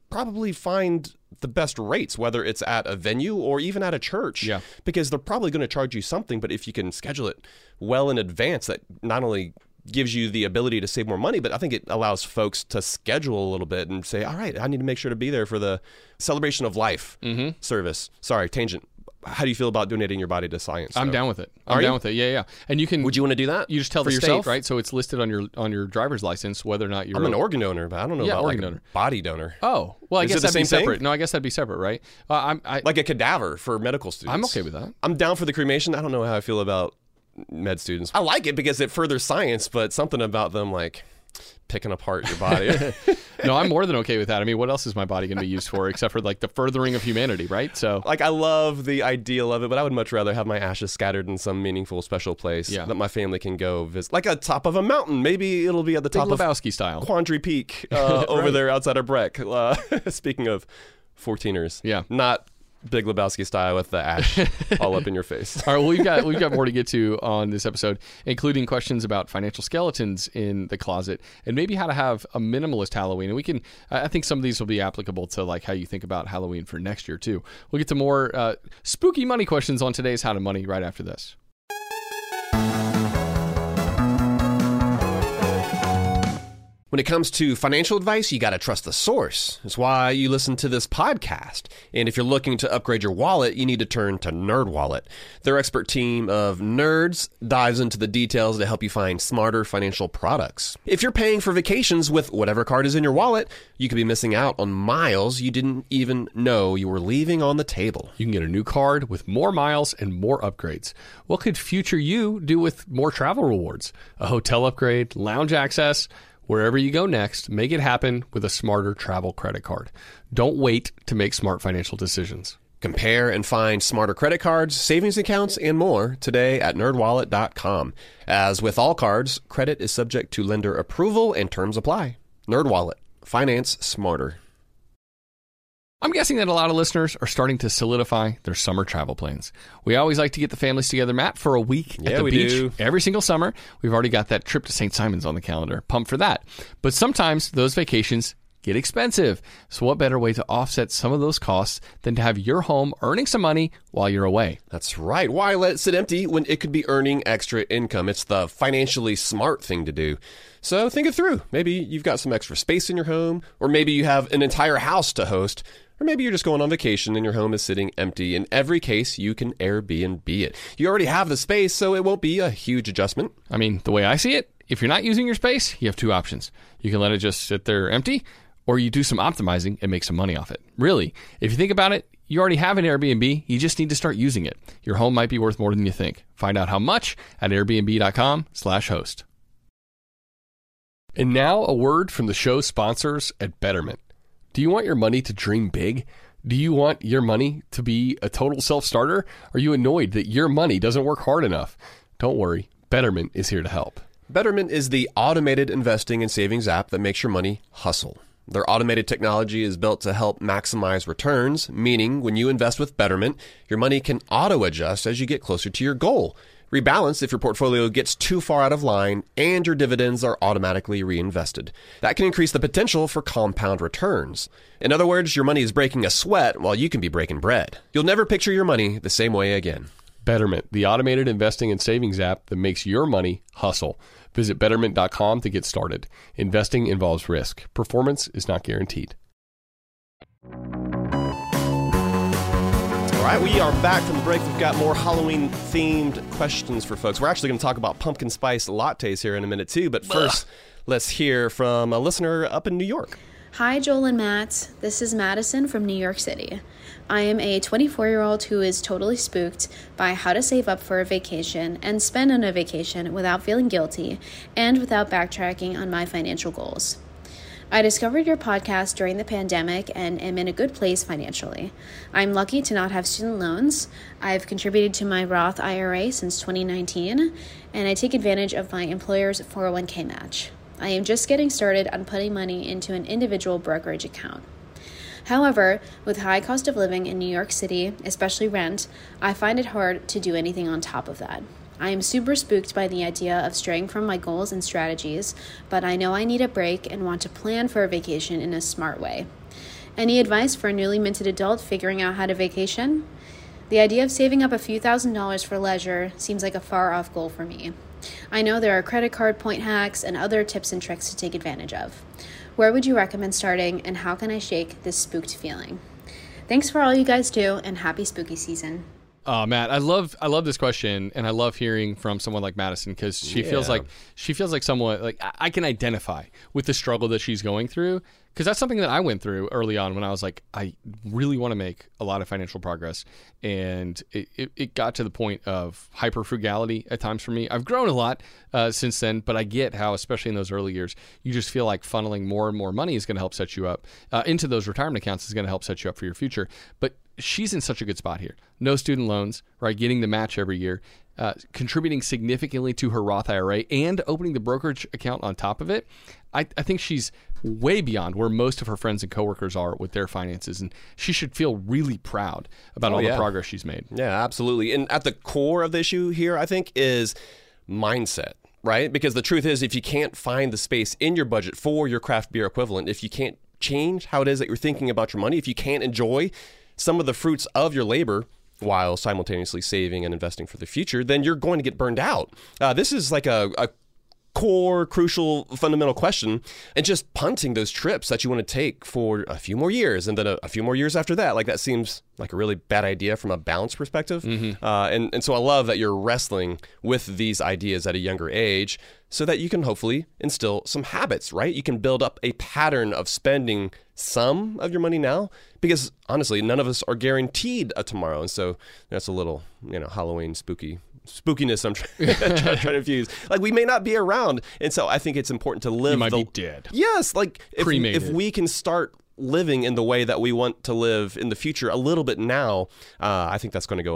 probably find the best rates, whether it's at a venue or even at a church. Yeah. Because they're probably going to charge you something, but if you can schedule it well in advance, that not only gives you the ability to save more money, but I think it allows folks to schedule a little bit and say, all right, I need to make sure to be there for the celebration of life service. Sorry, tangent. How do you feel about donating your body to science? I'm down with it. I'm down with it. Yeah. And you can. Would you want to do that? You just tell for the yourself? state, right? So it's listed on your driver's license whether or not you're. I'm an organ donor, but I don't know about organ like donor. a body donor. Oh, well, I Is guess it the that'd be same thing? separate. No, I guess that'd be separate, right? Like a cadaver for medical students. I'm okay with that. I'm down for the cremation. I don't know how I feel about med students. I like it because it furthers science, but something about them like picking apart your body. No, I'm more than okay with that. I mean, what else is my body going to be used for except for like the furthering of humanity, right? So, like, I love the ideal of it, but I would much rather have my ashes scattered in some meaningful, special place that my family can go visit. Like at top of a mountain. Maybe it'll be at the top Big of Lebowski style. Quandary Peak over there outside of Breck. Speaking of 14ers. Yeah. Not Big Lebowski style with the ash all up in your face. All right, well, we've got more to get to on this episode, including questions about financial skeletons in the closet and maybe how to have a minimalist Halloween. And we can, I think some of these will be applicable to like how you think about Halloween for next year too. We'll get to more spooky money questions on today's How to Money right after this. When it comes to financial advice, you got to trust the source. That's why you listen to this podcast. And if you're looking to upgrade your wallet, you need to turn to NerdWallet. Their expert team of nerds dives into the details to help you find smarter financial products. If you're paying for vacations with whatever card is in your wallet, you could be missing out on miles you didn't even know you were leaving on the table. You can get a new card with more miles and more upgrades. What could future you do with more travel rewards? A hotel upgrade, lounge access. Wherever you go next, make it happen with a smarter travel credit card. Don't wait to make smart financial decisions. Compare and find smarter credit cards, savings accounts, and more today at nerdwallet.com. As with all cards, credit is subject to lender approval and terms apply. NerdWallet. Finance smarter. I'm guessing that a lot of listeners are starting to solidify their summer travel plans. We always like to get the families together, Matt, for a week at the beach every single summer. We've already got that trip to St. Simon's on the calendar. Pumped for that. But sometimes those vacations get expensive. So what better way to offset some of those costs than to have your home earning some money while you're away? That's right. Why let it sit empty when it could be earning extra income? It's the financially smart thing to do. So think it through. Maybe you've got some extra space in your home, or maybe you have an entire house to host. Or maybe you're just going on vacation and your home is sitting empty. In every case, you can Airbnb it. You already have the space, so it won't be a huge adjustment. I mean, the way I see it, if you're not using your space, you have two options. You can let it just sit there empty, or you do some optimizing and make some money off it. Really, if you think about it, you already have an Airbnb. You just need to start using it. Your home might be worth more than you think. Find out how much at airbnb.com/host. And now a word from the show sponsors at Betterment. Do you want your money to dream big? Do you want your money to be a total self-starter? Are you annoyed that your money doesn't work hard enough? Don't worry, Betterment is here to help. Betterment is the automated investing and savings app that makes your money hustle. Their automated technology is built to help maximize returns, meaning when you invest with Betterment, your money can auto-adjust as you get closer to your goal. Rebalance if your portfolio gets too far out of line, and your dividends are automatically reinvested. That can increase the potential for compound returns. In other words, your money is breaking a sweat while you can be breaking bread. You'll never picture your money the same way again. Betterment, the automated investing and savings app that makes your money hustle. Visit Betterment.com to get started. Investing involves risk. Performance is not guaranteed. All right, we are back from the break. We've got more Halloween-themed questions for folks. We're actually going to talk about pumpkin spice lattes here in a minute, too. But first, let's hear from a listener up in New York. Hi, Joel and Matt. This is Madison from New York City. I am a 24-year-old who is totally spooked by how to save up for a vacation and spend on a vacation without feeling guilty and without backtracking on my financial goals. I discovered your podcast during the pandemic and am in a good place financially. I'm lucky to not have student loans. I've contributed to my Roth IRA since 2019, and I take advantage of my employer's 401k match. I am just getting started on putting money into an individual brokerage account. However, with high cost of living in New York City, especially rent, I find it hard to do anything on top of that. I am super spooked by the idea of straying from my goals and strategies, but I know I need a break and want to plan for a vacation in a smart way. Any advice for a newly minted adult figuring out how to vacation? The idea of saving up a few $1,000s for leisure seems like a far-off goal for me. I know there are credit card point hacks and other tips and tricks to take advantage of. Where would you recommend starting, and how can I shake this spooked feeling? Thanks for all you guys do, and happy spooky season. Oh, Matt, I love this question, and I love hearing from someone like Madison because she feels like someone like I can identify with the struggle that she's going through, because that's something that I went through early on when I was like, I really want to make a lot of financial progress, and it got to the point of hyper frugality at times for me. I've grown a lot since then, but I get how, especially in those early years, you just feel like funneling more and more money is going to help set you up into those retirement accounts is going to help set you up for your future. But she's in such a good spot here. No student loans, right? Getting the match every year, contributing significantly to her Roth IRA, and opening the brokerage account on top of it. I think she's way beyond where most of her friends and coworkers are with their finances, and she should feel really proud about all the progress she's made. Yeah, absolutely. And at the core of the issue here, I think, is mindset. Right? Because the truth is, if you can't find the space in your budget for your craft beer equivalent, if you can't change how it is that you're thinking about your money, if you can't enjoy some of the fruits of your labor while simultaneously saving and investing for the future, then you're going to get burned out. This is like a core, crucial, fundamental question, and just punting those trips that you want to take for a few more years and then a few more years after that, like that seems like a really bad idea from a balance perspective. And so I love that you're wrestling with these ideas at a younger age so that you can hopefully instill some habits, right? You can build up a pattern of spending some of your money now, because honestly, none of us are guaranteed a tomorrow. And so that's a little, Halloween spookiness I'm trying to infuse. Like, we may not be around, and so I think it's important to live. You might be dead. Yes, like if we can start living in the way that we want to live in the future a little bit now, I think that's going to go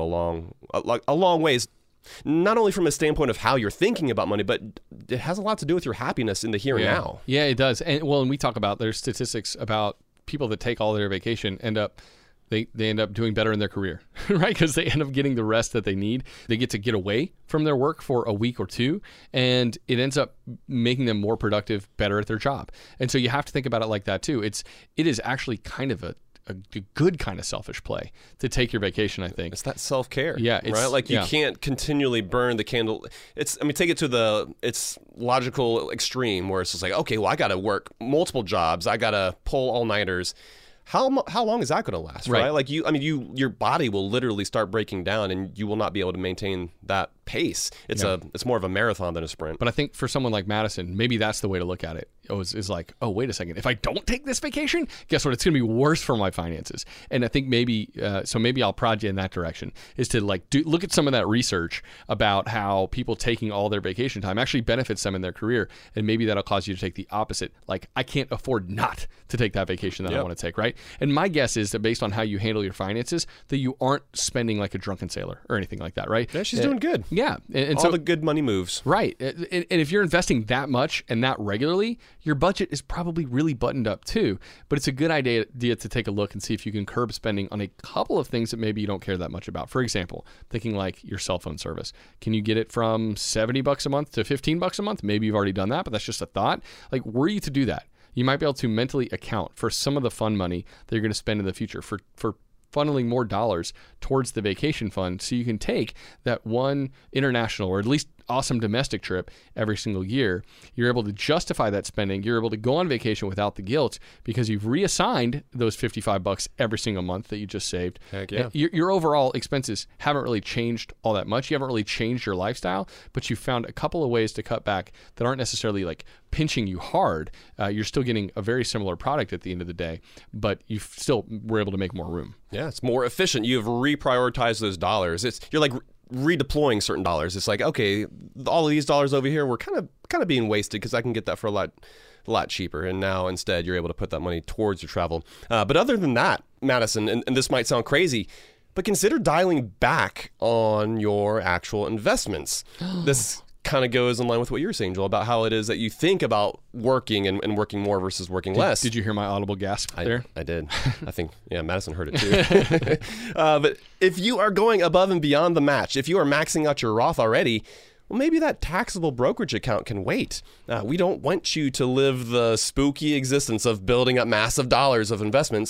a long ways. Not only from a standpoint of how you're thinking about money, but it has a lot to do with your happiness in the here and now. Yeah, it does. And we talk about, there's statistics about people that take all their vacation they end up doing better in their career, right? Because they end up getting the rest that they need. They get to get away from their work for a week or two, and it ends up making them more productive, better at their job. And so you have to think about it like that too. It is actually kind of a good kind of selfish play to take your vacation, I think. It's that self-care. Yeah. Right? Like, you can't continually burn the candle. Take it to its logical extreme where it's just like, okay, well, I got to work multiple jobs. I got to pull all-nighters. How long is that going to last, right? Like, your body will literally start breaking down, and you will not be able to maintain that pace. It's more of a marathon than a sprint. But I think for someone like Madison, maybe that's the way to look at it. Is like, oh, wait a second. If I don't take this vacation, guess what? It's going to be worse for my finances. And I think maybe I'll prod you in that direction, is to look at some of that research about how people taking all their vacation time actually benefits them in their career. And maybe that'll cause you to take the opposite. Like, I can't afford not to take that vacation that I want to take, right? And my guess is that based on how you handle your finances, that you aren't spending like a drunken sailor or anything like that, right? Yeah, she's doing good. Yeah. And all so the good money moves. Right. And if you're investing that much and that regularly, your budget is probably really buttoned up too. But it's a good idea to take a look and see if you can curb spending on a couple of things that maybe you don't care that much about. For example, thinking like your cell phone service. Can you get it from $70 a month to $15 a month? Maybe you've already done that, but that's just a thought. Like, were you to do that, you might be able to mentally account for some of the fun money that you're going to spend in the future for funneling more dollars towards the vacation fund, so you can take that one international or at least awesome domestic trip every single year. You're able to justify that spending. You're able to go on vacation without the guilt because you've reassigned those $55 every single month that you just saved. Heck yeah. Your overall expenses haven't really changed all that much. You haven't really changed your lifestyle, but you found a couple of ways to cut back that aren't necessarily like pinching you hard. You're still getting a very similar product at the end of the day, but you still were able to make more room. Yeah, it's more efficient. You've reprioritized those dollars. You're like redeploying certain dollars. It's like, okay, all of these dollars over here were kind of being wasted because I can get that for a lot cheaper. And now instead you're able to put that money towards your travel. But other than that, Madison, and this might sound crazy, but consider dialing back on your actual investments. This kind of goes in line with what you were saying, Joel, about how it is that you think about working and working more versus working less. Did you hear my audible gasp there? I did. I think, Madison heard it too. But if you are going above and beyond the match, if you are maxing out your Roth already, well, maybe that taxable brokerage account can wait. We don't want you to live the spooky existence of building up massive dollars of investments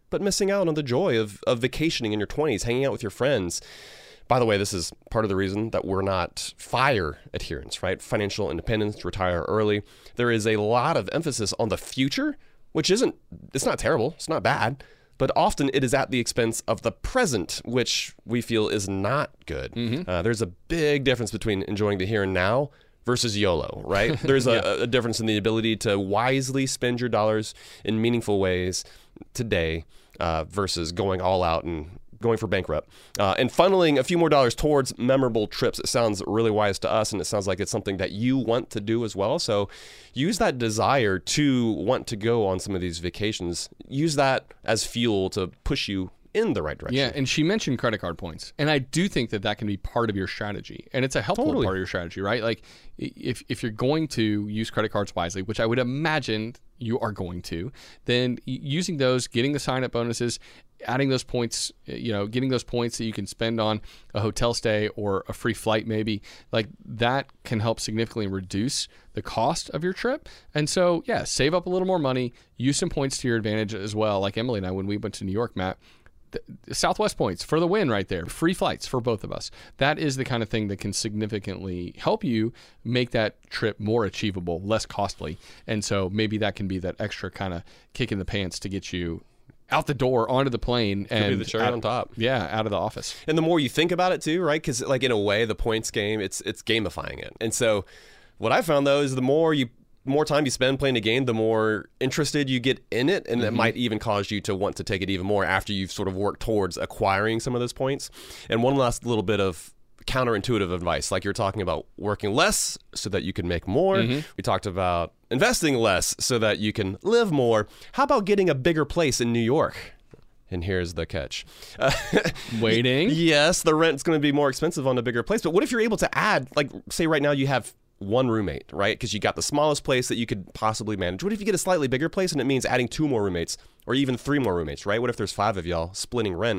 but missing out on the joy of vacationing in your 20s, hanging out with your friends. By the way, this is part of the reason that we're not FIRE adherents, right? Financial independence, retire early. There is a lot of emphasis on the future, which it's not terrible, it's not bad, but often it is at the expense of the present, which we feel is not good. There's a big difference between enjoying the here and now versus YOLO, right? There's a difference in the ability to wisely spend your dollars in meaningful ways today versus going all out and going for bankrupt and funneling a few more dollars towards memorable trips. It sounds really wise to us, and it sounds like it's something that you want to do as well. So use that desire to want to go on some of these vacations. Use that as fuel to push you in the right direction. Yeah, and she mentioned credit card points. And I do think that can be part of your strategy. And it's a helpful part of your strategy, right? Like if you're going to use credit cards wisely, which I would imagine you are going to, then using those, getting the sign-up bonuses, adding those points, getting those points that you can spend on a hotel stay or a free flight maybe, like that can help significantly reduce the cost of your trip. And so, yeah, save up a little more money, use some points to your advantage as well. Like Emily and I, when we went to New York, Matt, Southwest points for the win right there. Free flights for both of us. That is the kind of thing that can significantly help you make that trip more achievable, less costly. And so maybe that can be that extra kind of kick in the pants to get you out the door, onto the plane, and be the cherry on top. Yeah, out of the office. And the more you think about it too, right? Because like in a way, the points game, it's gamifying it. And so what I found though is the more time you spend playing a game, the more interested you get in it, and that might even cause you to want to take it even more after you've sort of worked towards acquiring some of those points. And one last little bit of counterintuitive advice, like you're talking about working less so that you can make more. We talked about investing less so that you can live more. How about getting a bigger place in New York? And here's the catch. Waiting. Yes, the rent's going to be more expensive on a bigger place. But what if you're able to add, like say right now you have one roommate, right? Because you got the smallest place that you could possibly manage. What if you get a slightly bigger place and it means adding 2 more roommates or even 3 more roommates, right? What if there's 5 of y'all splitting rent?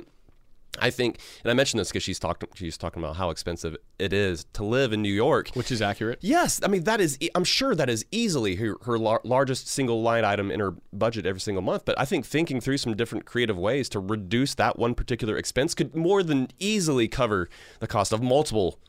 I think, and I mentioned this because she's talking about how expensive it is to live in New York. Which is accurate. Yes. I mean, I'm sure that is easily her largest single line item in her budget every single month. But I think thinking through some different creative ways to reduce that one particular expense could more than easily cover the cost of multiple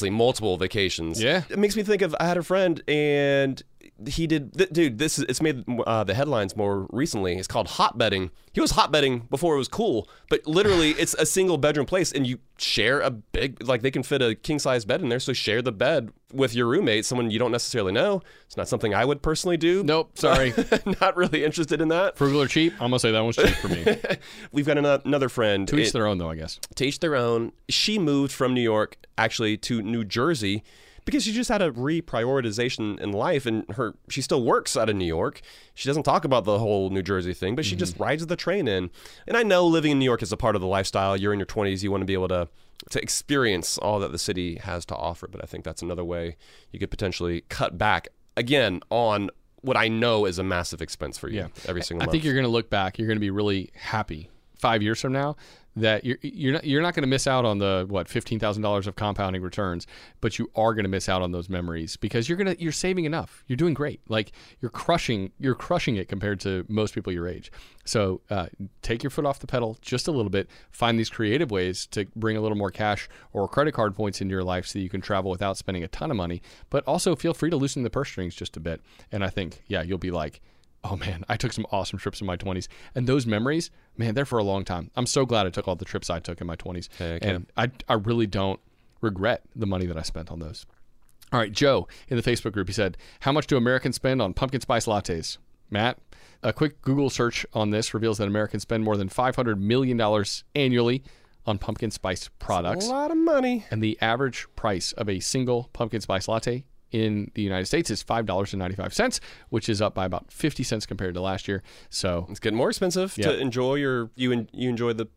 vacations. Yeah. It makes me think of, I had a friend and he did, dude, it's made the headlines more recently. It's called hotbedding. He was hotbedding before it was cool, but literally it's a single bedroom place and you share a big, like they can fit a king size bed in there. So share the bed with your roommate, someone you don't necessarily know. It's not something I would personally do. Nope. Sorry. Not really interested in that. Frugal or cheap? I'm going to say that one's cheap for me. We've got another friend. To each their own though, I guess. To each their own. She moved from New York actually to New Jersey because she just had a reprioritization in life, and she still works out of New York. She doesn't talk about the whole New Jersey thing, but she just rides the train in. And I know living in New York is a part of the lifestyle. You're in your 20s. You want to be able to experience all that the city has to offer. But I think that's another way you could potentially cut back, again, on what I know is a massive expense for you every single month. I think you're going to look back. You're going to be really happy 5 years from now that you're not going to miss out on the $15,000 of compounding returns, but you are going to miss out on those memories because you're saving enough. You're doing great. Like you're crushing it compared to most people your age. So take your foot off the pedal just a little bit. Find these creative ways to bring a little more cash or credit card points into your life so that you can travel without spending a ton of money. But also feel free to loosen the purse strings just a bit. And I think you'll be like, oh man, I took some awesome trips in my 20s. And those memories, man, they're for a long time. I'm so glad I took all the trips I took in my 20s. And I really don't regret the money that I spent on those. All right, Joe in the Facebook group, he said, how much do Americans spend on pumpkin spice lattes? Matt, a quick Google search on this reveals that Americans spend more than $500 million annually on pumpkin spice products. That's a lot of money. And the average price of a single pumpkin spice latte in the United States is $5.95, which is up by about 50 cents compared to last year. So it's getting more expensive to enjoy you enjoy the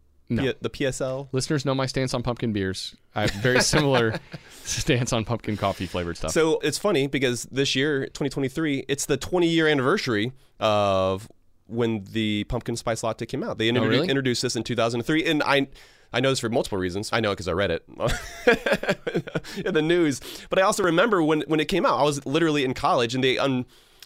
PSL. Listeners know my stance on pumpkin beers. I have very similar stance on pumpkin coffee flavored stuff. So it's funny because this year, 2023, it's the 20-year anniversary of when the pumpkin spice latte came out. They introduced this in 2003, and I know this for multiple reasons. I know it because I read it in the news. But I also remember when it came out, I was literally in college, and they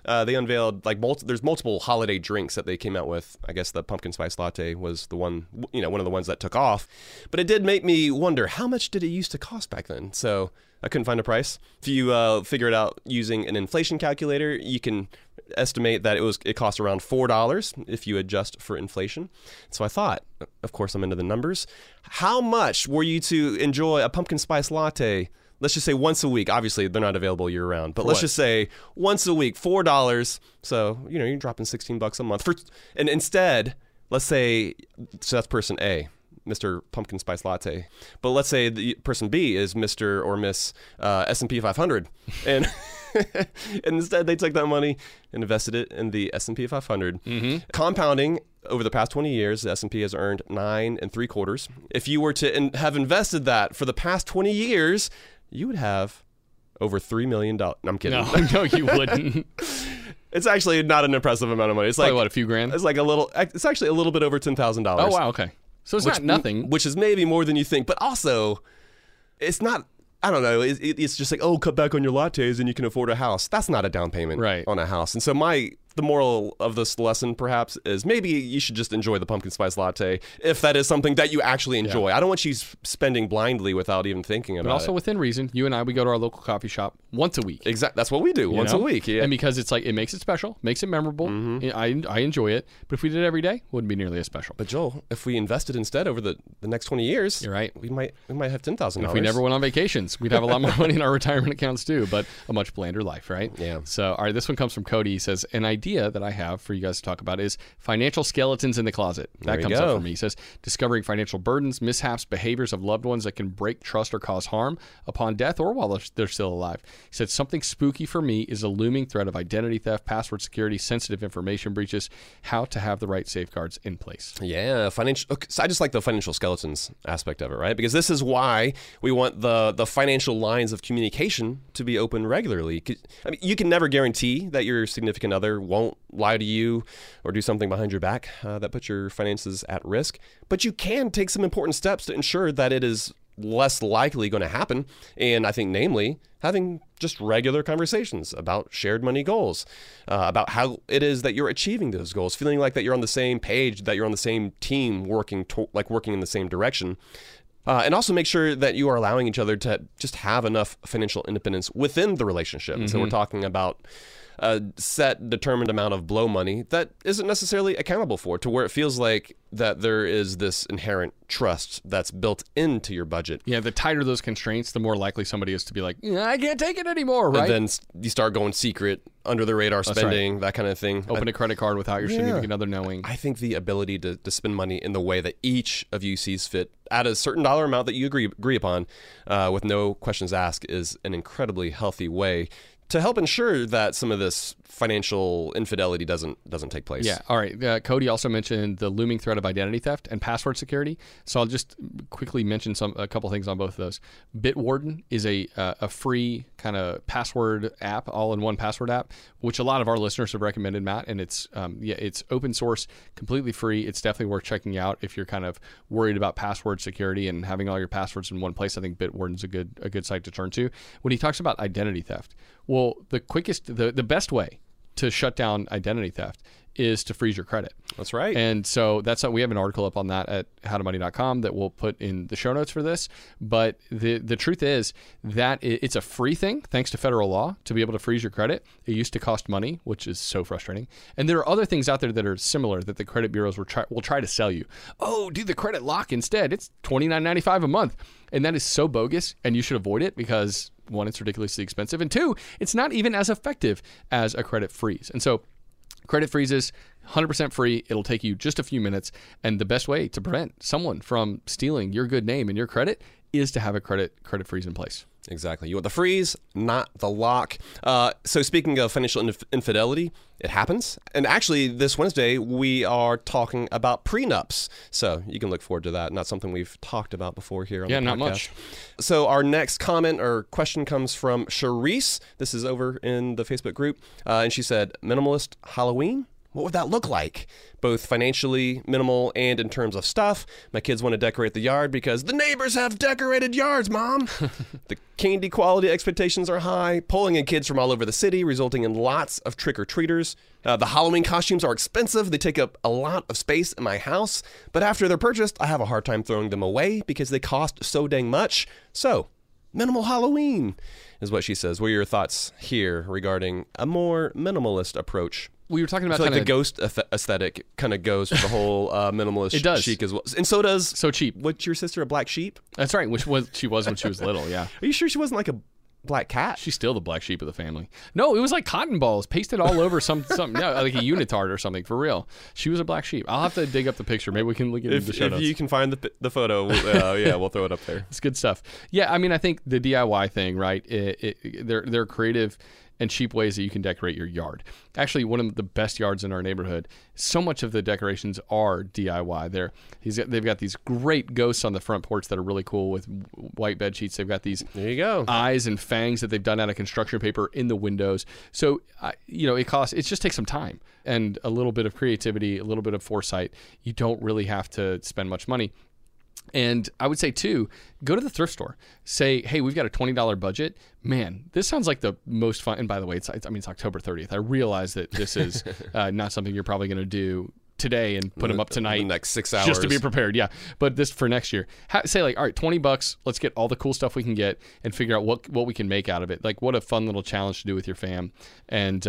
They unveiled there's multiple holiday drinks that they came out with. I guess the pumpkin spice latte was the one, one of the ones that took off. But it did make me wonder, how much did it used to cost back then? So I couldn't find a price. If you figure it out using an inflation calculator, you can estimate that it cost around $4 if you adjust for inflation. So I thought, of course, I'm into the numbers. How much were you to enjoy a pumpkin spice latte? Let's just say once a week. Obviously, they're not available year round, but let's just say once a week, $4. So, you're dropping $16 a month. And instead, let's say, so that's person A, Mr. Pumpkin Spice Latte. But let's say the person B is Mr. or Miss S&P 500. And and instead, they took that money and invested it in the S&P 500. Mm-hmm. Compounding over the past 20 years, the S&P has earned 9 3/4. If you were to have invested that for the past 20 years, you would have over $3 million. No, I'm kidding. No, you wouldn't. It's actually not an impressive amount of money. It's probably what, a few grand? It's it's actually a little bit over $10,000. Oh, wow, okay. So it's not nothing. Which is maybe more than you think, but also it's not, I don't know, it's just like, cut back on your lattes and you can afford a house. That's not a down payment on a house. And so the moral of this lesson, perhaps, is maybe you should just enjoy the pumpkin spice latte if that is something that you actually enjoy. Yeah. I don't want you spending blindly without even thinking about it. But also within reason, you and I, we go to our local coffee shop once a week. Exactly. That's what we do, once a week. Yeah. And because it's it makes it special, makes it memorable. Mm-hmm. I enjoy it. But if we did it every day, it wouldn't be nearly as special. But Joel, if we invested instead over the next 20 years, you're right. We might have $10,000. If we never went on vacations, we'd have a lot more money in our retirement accounts too, but a much blander life, right? Yeah. So, all right, this one comes from Cody. He says, an idea that I have for you guys to talk about is financial skeletons in the closet. That comes up for me. He says, discovering financial burdens, mishaps, behaviors of loved ones that can break trust or cause harm upon death or while they're still alive. He said, something spooky for me is a looming threat of identity theft, password security, sensitive information breaches, how to have the right safeguards in place. Yeah, so I just like the financial skeletons aspect of it, right? Because this is why we want the financial lines of communication to be open regularly. I mean, you can never guarantee that your significant other won't lie to you or do something behind your back that puts your finances at risk. But you can take some important steps to ensure that it is less likely going to happen. And I think, namely, having just regular conversations about shared money goals, about how it is that you're achieving those goals, feeling like that you're on the same page, that you're on the same team, working in the same direction. And also make sure that you are allowing each other to just have enough financial independence within the relationship. Mm-hmm. So we're talking about a set determined amount of blow money that isn't necessarily accountable for, to where it feels like that there is this inherent trust that's built into your budget. Yeah, the tighter those constraints, the more likely somebody is to be like, I can't take it anymore, right? And then you start going secret, under the radar spending, that kind of thing. Open a credit card without your significant other knowing. I think the ability to spend money in the way that each of you sees fit at a certain dollar amount that you agree upon with no questions asked is an incredibly healthy way to help ensure that some of this financial infidelity doesn't take place. Yeah. All right. Cody also mentioned the looming threat of identity theft and password security. So I'll just quickly mention a couple things on both of those. Bitwarden is a free kind of password app, all-in-one password app, which a lot of our listeners have recommended, Matt. And it's open source, completely free. It's definitely worth checking out if you're kind of worried about password security and having all your passwords in one place. I think Bitwarden's a good site to turn to. When he talks about identity theft, well, the best way to shut down identity theft is to freeze your credit. That's right. And so we have an article up on that at howtomoney.com that we'll put in the show notes for this. But the truth is that it's a free thing, thanks to federal law, to be able to freeze your credit. It used to cost money, which is so frustrating. And there are other things out there that are similar that the credit bureaus will try to sell you. Oh, do the credit lock instead. It's $29.95 a month. And that is so bogus, and you should avoid it because, one, it's ridiculously expensive, and two, it's not even as effective as a credit freeze. And so credit freezes, 100% free. It'll take you just a few minutes. And the best way to prevent someone from stealing your good name and your credit is to have a credit freeze in place. Exactly. You want the freeze, not the lock. So speaking of financial infidelity, it happens. And actually, this Wednesday, we are talking about prenups. So you can look forward to that. Not something we've talked about before here on the podcast. Yeah, not much. So our next comment or question comes from Charisse. This is over in the Facebook group. And she said, minimalist Halloween what would that look like? Both financially minimal and in terms of stuff. My kids want to decorate the yard because the neighbors have decorated yards, Mom. The candy quality expectations are high, pulling in kids from all over the city, resulting in lots of trick-or-treaters. The Halloween costumes are expensive. They take up a lot of space in my house. But after they're purchased, I have a hard time throwing them away because they cost so dang much. So, minimal Halloween is what she says. What are your thoughts here regarding a more minimalist approach? We were talking about I feel like kinda, the ghost aesthetic kind of goes with the whole minimalist It does. chic as well. And so does... So cheap. What's your sister, a black sheep? That's right. She was when she was little. Yeah. Are you sure she wasn't like a black cat? She's still the black sheep of the family. No, it was like cotton balls pasted all over something. Yeah, like a unitard or something. For real. She was a black sheep. I'll have to dig up the picture. Maybe we can look at the show notes. If you can find the photo, we'll throw it up there. It's good stuff. Yeah, I mean, I think the DIY thing, right? They're creative and cheap ways that you can decorate your yard. Actually, one of the best yards in our neighborhood, so much of the decorations are DIY. They've got these great ghosts on the front porch that are really cool with white bed sheets. They've got these there you go. eyes and fangs that they've done out of construction paper in the windows. So, it just takes some time and a little bit of creativity, a little bit of foresight. You don't really have to spend much money. And I would say, too, go to the thrift store. Say, hey, we've got a $20 budget. Man, this sounds like the most fun. And by the way, it's October 30th. I realize that this is not something you're probably going to do today and put them up tonight. In the next 6 hours. Just to be prepared, yeah. But this for next year. Say like, all right, $20, let's get all the cool stuff we can get and figure out what we can make out of it. Like, what a fun little challenge to do with your fam. And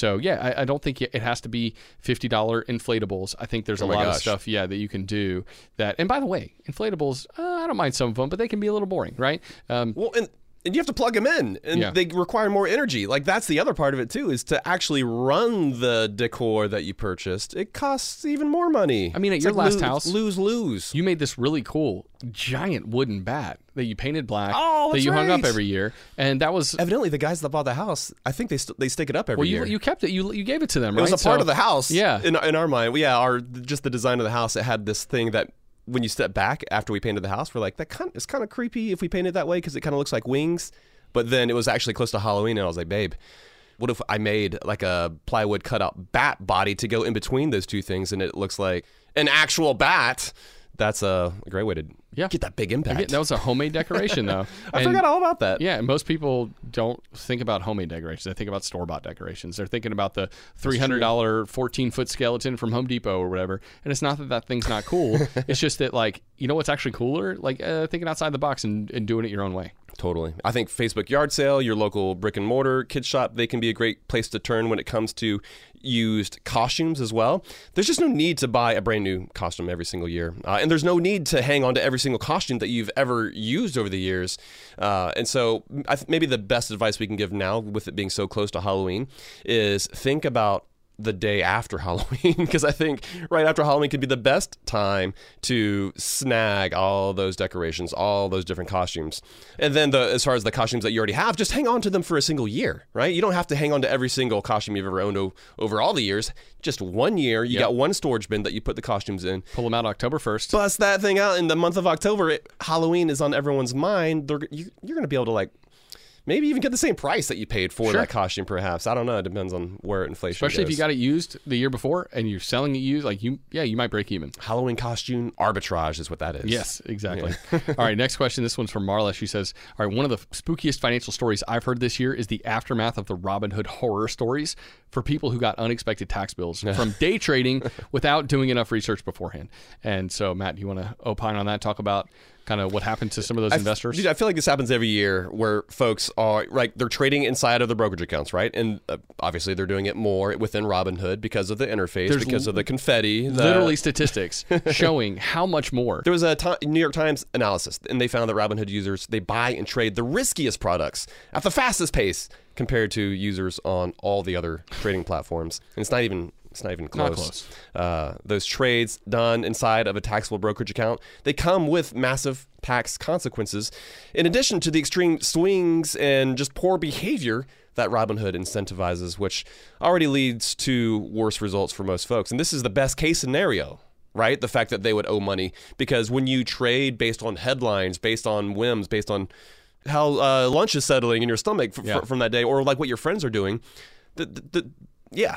I don't think it has to be $50 inflatables. I think there's a lot of stuff, that you can do that. And by the way, inflatables, I don't mind some of them, but they can be a little boring, right? And you have to plug them in, and they require more energy. Like, that's the other part of it, too, is to actually run the decor that you purchased. It costs even more money. I mean, at your last house, lose. You made this really cool, giant wooden bat that you painted black, that you hung up every year. And that was... Evidently, the guys that bought the house, I think they stick it up every year. You kept it. You gave it to them, right? It was a part of the house. Yeah. In our mind. Just the design of the house, it had this thing that... When you step back after we painted the house, we're like, it's kind of creepy if we paint it that way because it kind of looks like wings. But then it was actually close to Halloween, and I was like, babe, what if I made like a plywood cutout bat body to go in between those two things, and it looks like an actual bat? That's a great way to get that big impact. That was a homemade decoration, though. I forgot all about that. Yeah, and most people don't think about homemade decorations. They think about store-bought decorations. They're thinking about the $300 14-foot skeleton from Home Depot or whatever. And it's not that thing's not cool. It's just that, like, you know what's actually cooler? Like, thinking outside the box and doing it your own way. Totally. I think Facebook yard sale, your local brick and mortar kids shop, they can be a great place to turn when it comes to used costumes as well. There's just no need to buy a brand new costume every single year. And there's no need to hang on to every single costume that you've ever used over the years. And so maybe the best advice we can give now, with it being so close to Halloween, is think about the day after Halloween, because I think right after Halloween could be the best time to snag all those decorations, all those different costumes. And then as far as the costumes that you already have, just hang on to them for a single year, right? You don't have to hang on to every single costume you've ever owned over all the years. Just 1 year, you got one storage bin that you put the costumes in. Pull them out October 1st. Bust that thing out in the month of October. Halloween is on everyone's mind. You're going to be able to, like, maybe even get the same price that you paid for that costume, perhaps. I don't know. It depends on where inflation Especially goes. if you got it used the year before and you're selling it used, like you might break even. Halloween costume arbitrage is what that is. Yes, exactly. All right, next question. This one's from Marla. She says, all right, one of the spookiest financial stories I've heard this year is the aftermath of the Robinhood horror stories for people who got unexpected tax bills from day trading without doing enough research beforehand. And so, Matt, do you want to opine on that? Talk about kind of what happened to some of those investors? Dude, I feel like this happens every year where folks are like, they're trading inside of the brokerage accounts, right? And obviously they're doing it more within Robinhood because of the interface, because of the confetti. Literally statistics showing how much more. There was a New York Times analysis, and they found that Robinhood users, they buy and trade the riskiest products at the fastest pace compared to users on all the other trading platforms. And it's not even close. Those trades done inside of a taxable brokerage account, they come with massive tax consequences. In addition to the extreme swings and just poor behavior that Robinhood incentivizes, which already leads to worse results for most folks. And this is the best case scenario, right? The fact that they would owe money, because when you trade based on headlines, based on whims, based on how lunch is settling in your stomach from that day, or like what your friends are doing,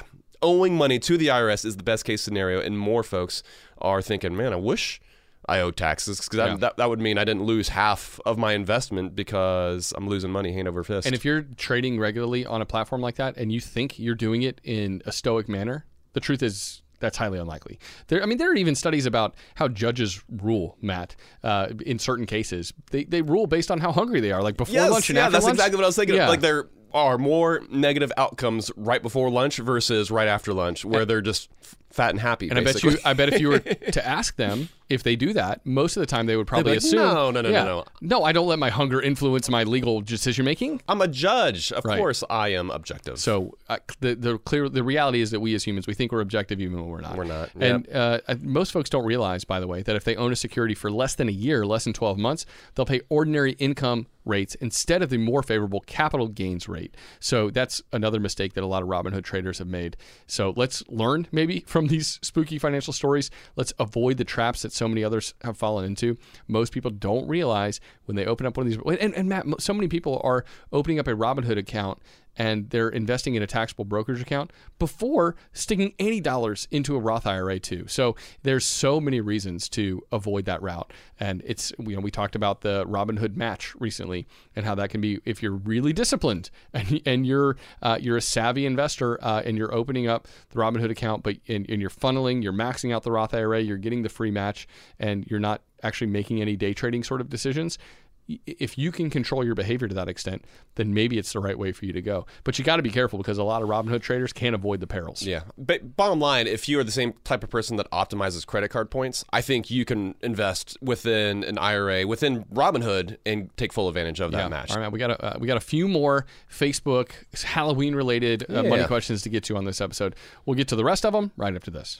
owing money to the IRS is the best case scenario, and more folks are thinking, man, I wish I owed taxes, because that would mean I didn't lose half of my investment because I'm losing money hand over fist. And if you're trading regularly on a platform like that and you think you're doing it in a stoic manner, the truth is that's highly unlikely. There are even studies about how judges rule, Matt, in certain cases. They rule based on how hungry they are, like before lunch and after lunch. That's exactly what I was thinking. Like there are more negative outcomes right before lunch versus right after lunch, where they're just fat and happy. And basically. I bet if you were to ask them if they do that, most of the time they would probably assume, no, I don't let my hunger influence my legal decision making. I'm a judge. Of course, I am objective. So the reality is that we as humans, we think we're objective even when we're not. We're not. And most folks don't realize, by the way, that if they own a security for less than a year, less than 12 months, they'll pay ordinary income rates instead of the more favorable capital gains rate. So that's another mistake that a lot of Robinhood traders have made. So let's learn maybe from these spooky financial stories. Let's avoid the traps that so many others have fallen into. Most people don't realize when they open up one of these, and Matt, so many people are opening up a Robinhood account and they're investing in a taxable brokerage account before sticking any dollars into a Roth IRA too. So there's so many reasons to avoid that route. And it's, we talked about the Robinhood match recently and how that can be, if you're really disciplined and you're a savvy investor and you're opening up the Robinhood account, but and you're funneling, you're maxing out the Roth IRA, you're getting the free match, and you're not actually making any day trading sort of decisions. If you can control your behavior to that extent, then maybe it's the right way for you to go. But you got to be careful, because a lot of Robinhood traders can't avoid the perils. Yeah. But bottom line, if you are the same type of person that optimizes credit card points, I think you can invest within an IRA, within Robinhood, and take full advantage of that match. All right, we got a few more Facebook Halloween-related money questions to get to on this episode. We'll get to the rest of them right after this.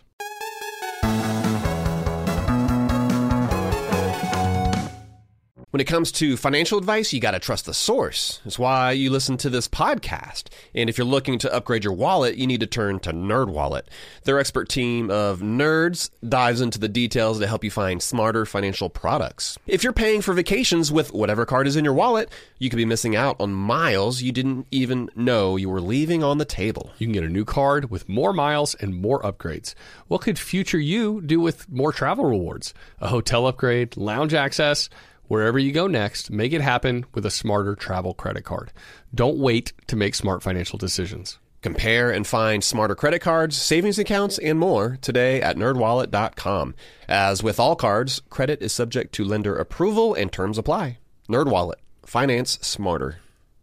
When it comes to financial advice, you got to trust the source. That's why you listen to this podcast. And if you're looking to upgrade your wallet, you need to turn to NerdWallet. Their expert team of nerds dives into the details to help you find smarter financial products. If you're paying for vacations with whatever card is in your wallet, you could be missing out on miles you didn't even know you were leaving on the table. You can get a new card with more miles and more upgrades. What could future you do with more travel rewards? A hotel upgrade, lounge access? Wherever you go next, make it happen with a smarter travel credit card. Don't wait to make smart financial decisions. Compare and find smarter credit cards, savings accounts, and more today at nerdwallet.com. As with all cards, credit is subject to lender approval and terms apply. NerdWallet. Finance smarter.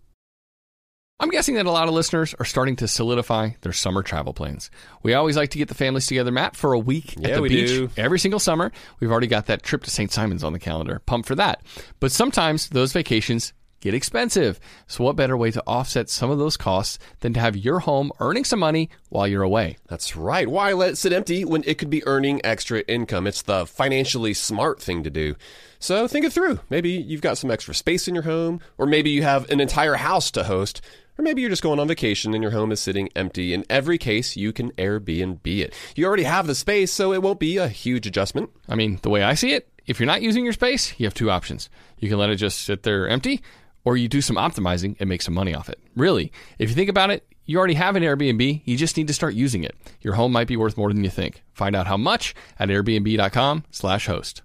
I'm guessing that a lot of listeners are starting to solidify their summer travel plans. We always like to get the families together, Matt, for a week at the beach every single summer. We've already got that trip to St. Simon's on the calendar. Pumped for that. But sometimes those vacations get expensive. So what better way to offset some of those costs than to have your home earning some money while you're away? That's right. Why let it sit empty when it could be earning extra income? It's the financially smart thing to do. So think it through. Maybe you've got some extra space in your home, or maybe you have an entire house to host. Or maybe you're just going on vacation and your home is sitting empty. In every case, you can Airbnb it. You already have the space, so it won't be a huge adjustment. I mean, the way I see it, if you're not using your space, you have two options. You can let it just sit there empty, or you do some optimizing and make some money off it. Really, if you think about it, you already have an Airbnb. You just need to start using it. Your home might be worth more than you think. Find out how much at airbnb.com/host.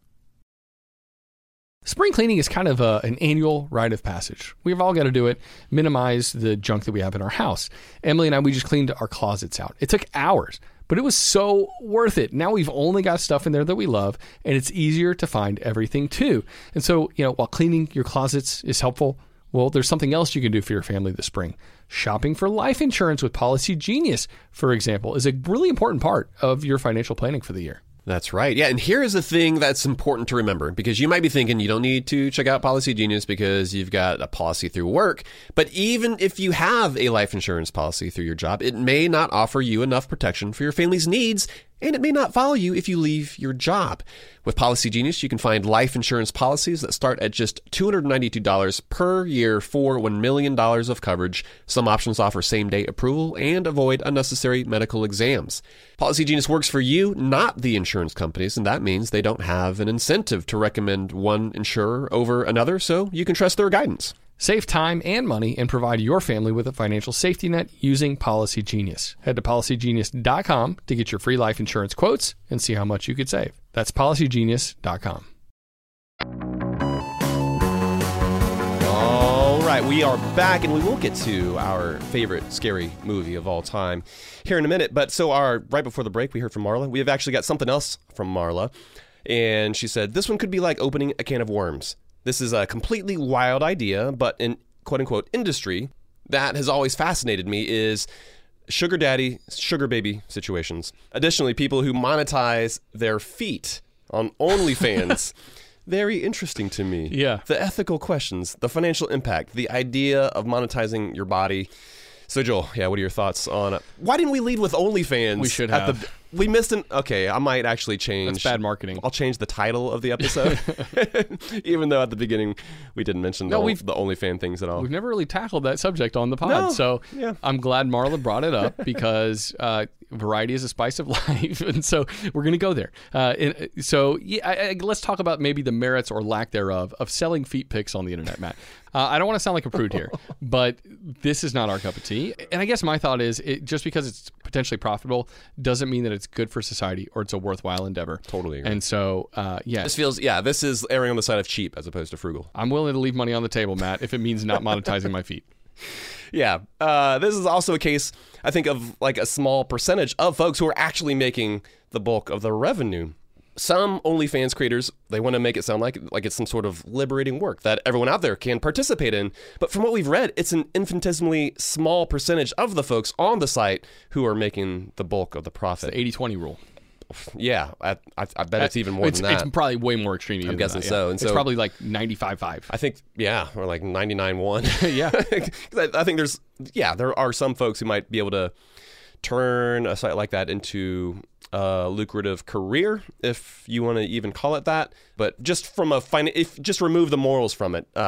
Spring cleaning is kind of an annual rite of passage. We've all got to do it, minimize the junk that we have in our house. Emily and I, we just cleaned our closets out. It took hours, but it was so worth it. Now we've only got stuff in there that we love, and it's easier to find everything too. And so, while cleaning your closets is helpful, well, there's something else you can do for your family this spring. Shopping for life insurance with Policy Genius, for example, is a really important part of your financial planning for the year. That's right. Yeah, and here is the thing that's important to remember, because you might be thinking you don't need to check out Policy Genius because you've got a policy through work. But even if you have a life insurance policy through your job, it may not offer you enough protection for your family's needs, and it may not follow you if you leave your job. With Policy Genius, you can find life insurance policies that start at just $292 per year for $1 million of coverage. Some options offer same-day approval and avoid unnecessary medical exams. Policy Genius works for you, not the insurance companies, and that means they don't have an incentive to recommend one insurer over another, so you can trust their guidance. Save time and money and provide your family with a financial safety net using Policy Genius. Head to policygenius.com to get your free life insurance quotes and see how much you could save. That's policygenius.com. All right, we are back, and we will get to our favorite scary movie of all time here in a minute. But right before the break, we heard from Marla. We have actually got something else from Marla, and she said, this one could be like opening a can of worms. This is a completely wild idea, but in quote-unquote industry that has always fascinated me is sugar daddy, sugar baby situations. Additionally, people who monetize their feet on OnlyFans. Very interesting to me. Yeah. The ethical questions, the financial impact, the idea of monetizing your body. So, Joel, what are your thoughts on it? Why didn't we lead with OnlyFans? We should have. We missed okay, I might actually change. That's bad marketing. I'll change the title of the episode. Even though at the beginning we didn't mention the OnlyFans things at all. We've never really tackled that subject on the pod. So I'm glad Marla brought it up because variety is a spice of life. And so we're going to go there. Let's talk about maybe the merits or lack thereof of selling feet pics on the internet, Matt. I don't want to sound like a prude here, but this is not our cup of tea. And I guess my thought is just because it's potentially profitable doesn't mean that it's good for society or it's a worthwhile endeavor. Totally agree. And so, this is erring on the side of cheap as opposed to frugal. I'm willing to leave money on the table, Matt, if it means not monetizing my feet. Yeah. This is also a case, I think, of like a small percentage of folks who are actually making the bulk of the revenue. Some OnlyFans creators, they want to make it sound like it's some sort of liberating work that everyone out there can participate in. But from what we've read, it's an infinitesimally small percentage of the folks on the site who are making the bulk of the profit. The 80-20 rule. Yeah, I bet it's even more than that. It's probably way more extreme. I'm guessing so. And it's probably like 95-5. I think, or like 99-1. Yeah. I think there are some folks who might be able to turn a site like that into a lucrative career, if you want to even call it that. But just from just remove the morals from it.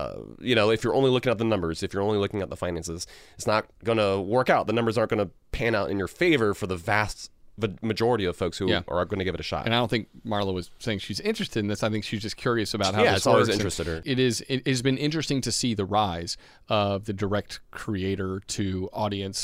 If you're only looking at the numbers, if you're only looking at the finances, it's not going to work out. The numbers aren't going to pan out in your favor for the vast majority of folks who are going to give it a shot. And I don't think Marla was saying she's interested in this. I think she's just curious about how this it's always works. interested her. It has been interesting to see the rise of the direct creator to audience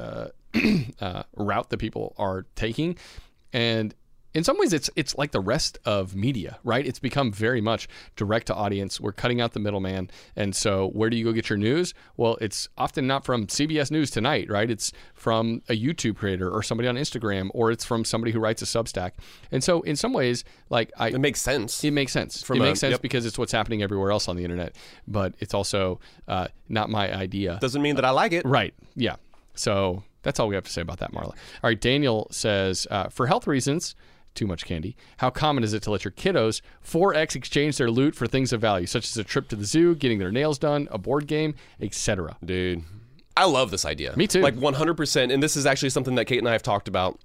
route that people are taking. And in some ways, it's like the rest of media, right? It's become very much direct to audience. We're cutting out the middleman. And so where do you go get your news? Well, it's often not from CBS News Tonight, right? It's from a YouTube creator or somebody on Instagram, or it's from somebody who writes a Substack. And so in some ways, it makes sense. It makes sense. Because it's what's happening everywhere else on the internet. But it's also not my idea. Doesn't mean that I like it. Right. Yeah. So that's all we have to say about that, Marla. All right. Daniel says, for health reasons, too much candy. How common is it to let your kiddos 4x exchange their loot for things of value, such as a trip to the zoo, getting their nails done, a board game, etc.? Dude, I love this idea. Me too. Like 100%. And this is actually something that Kate and I have talked about.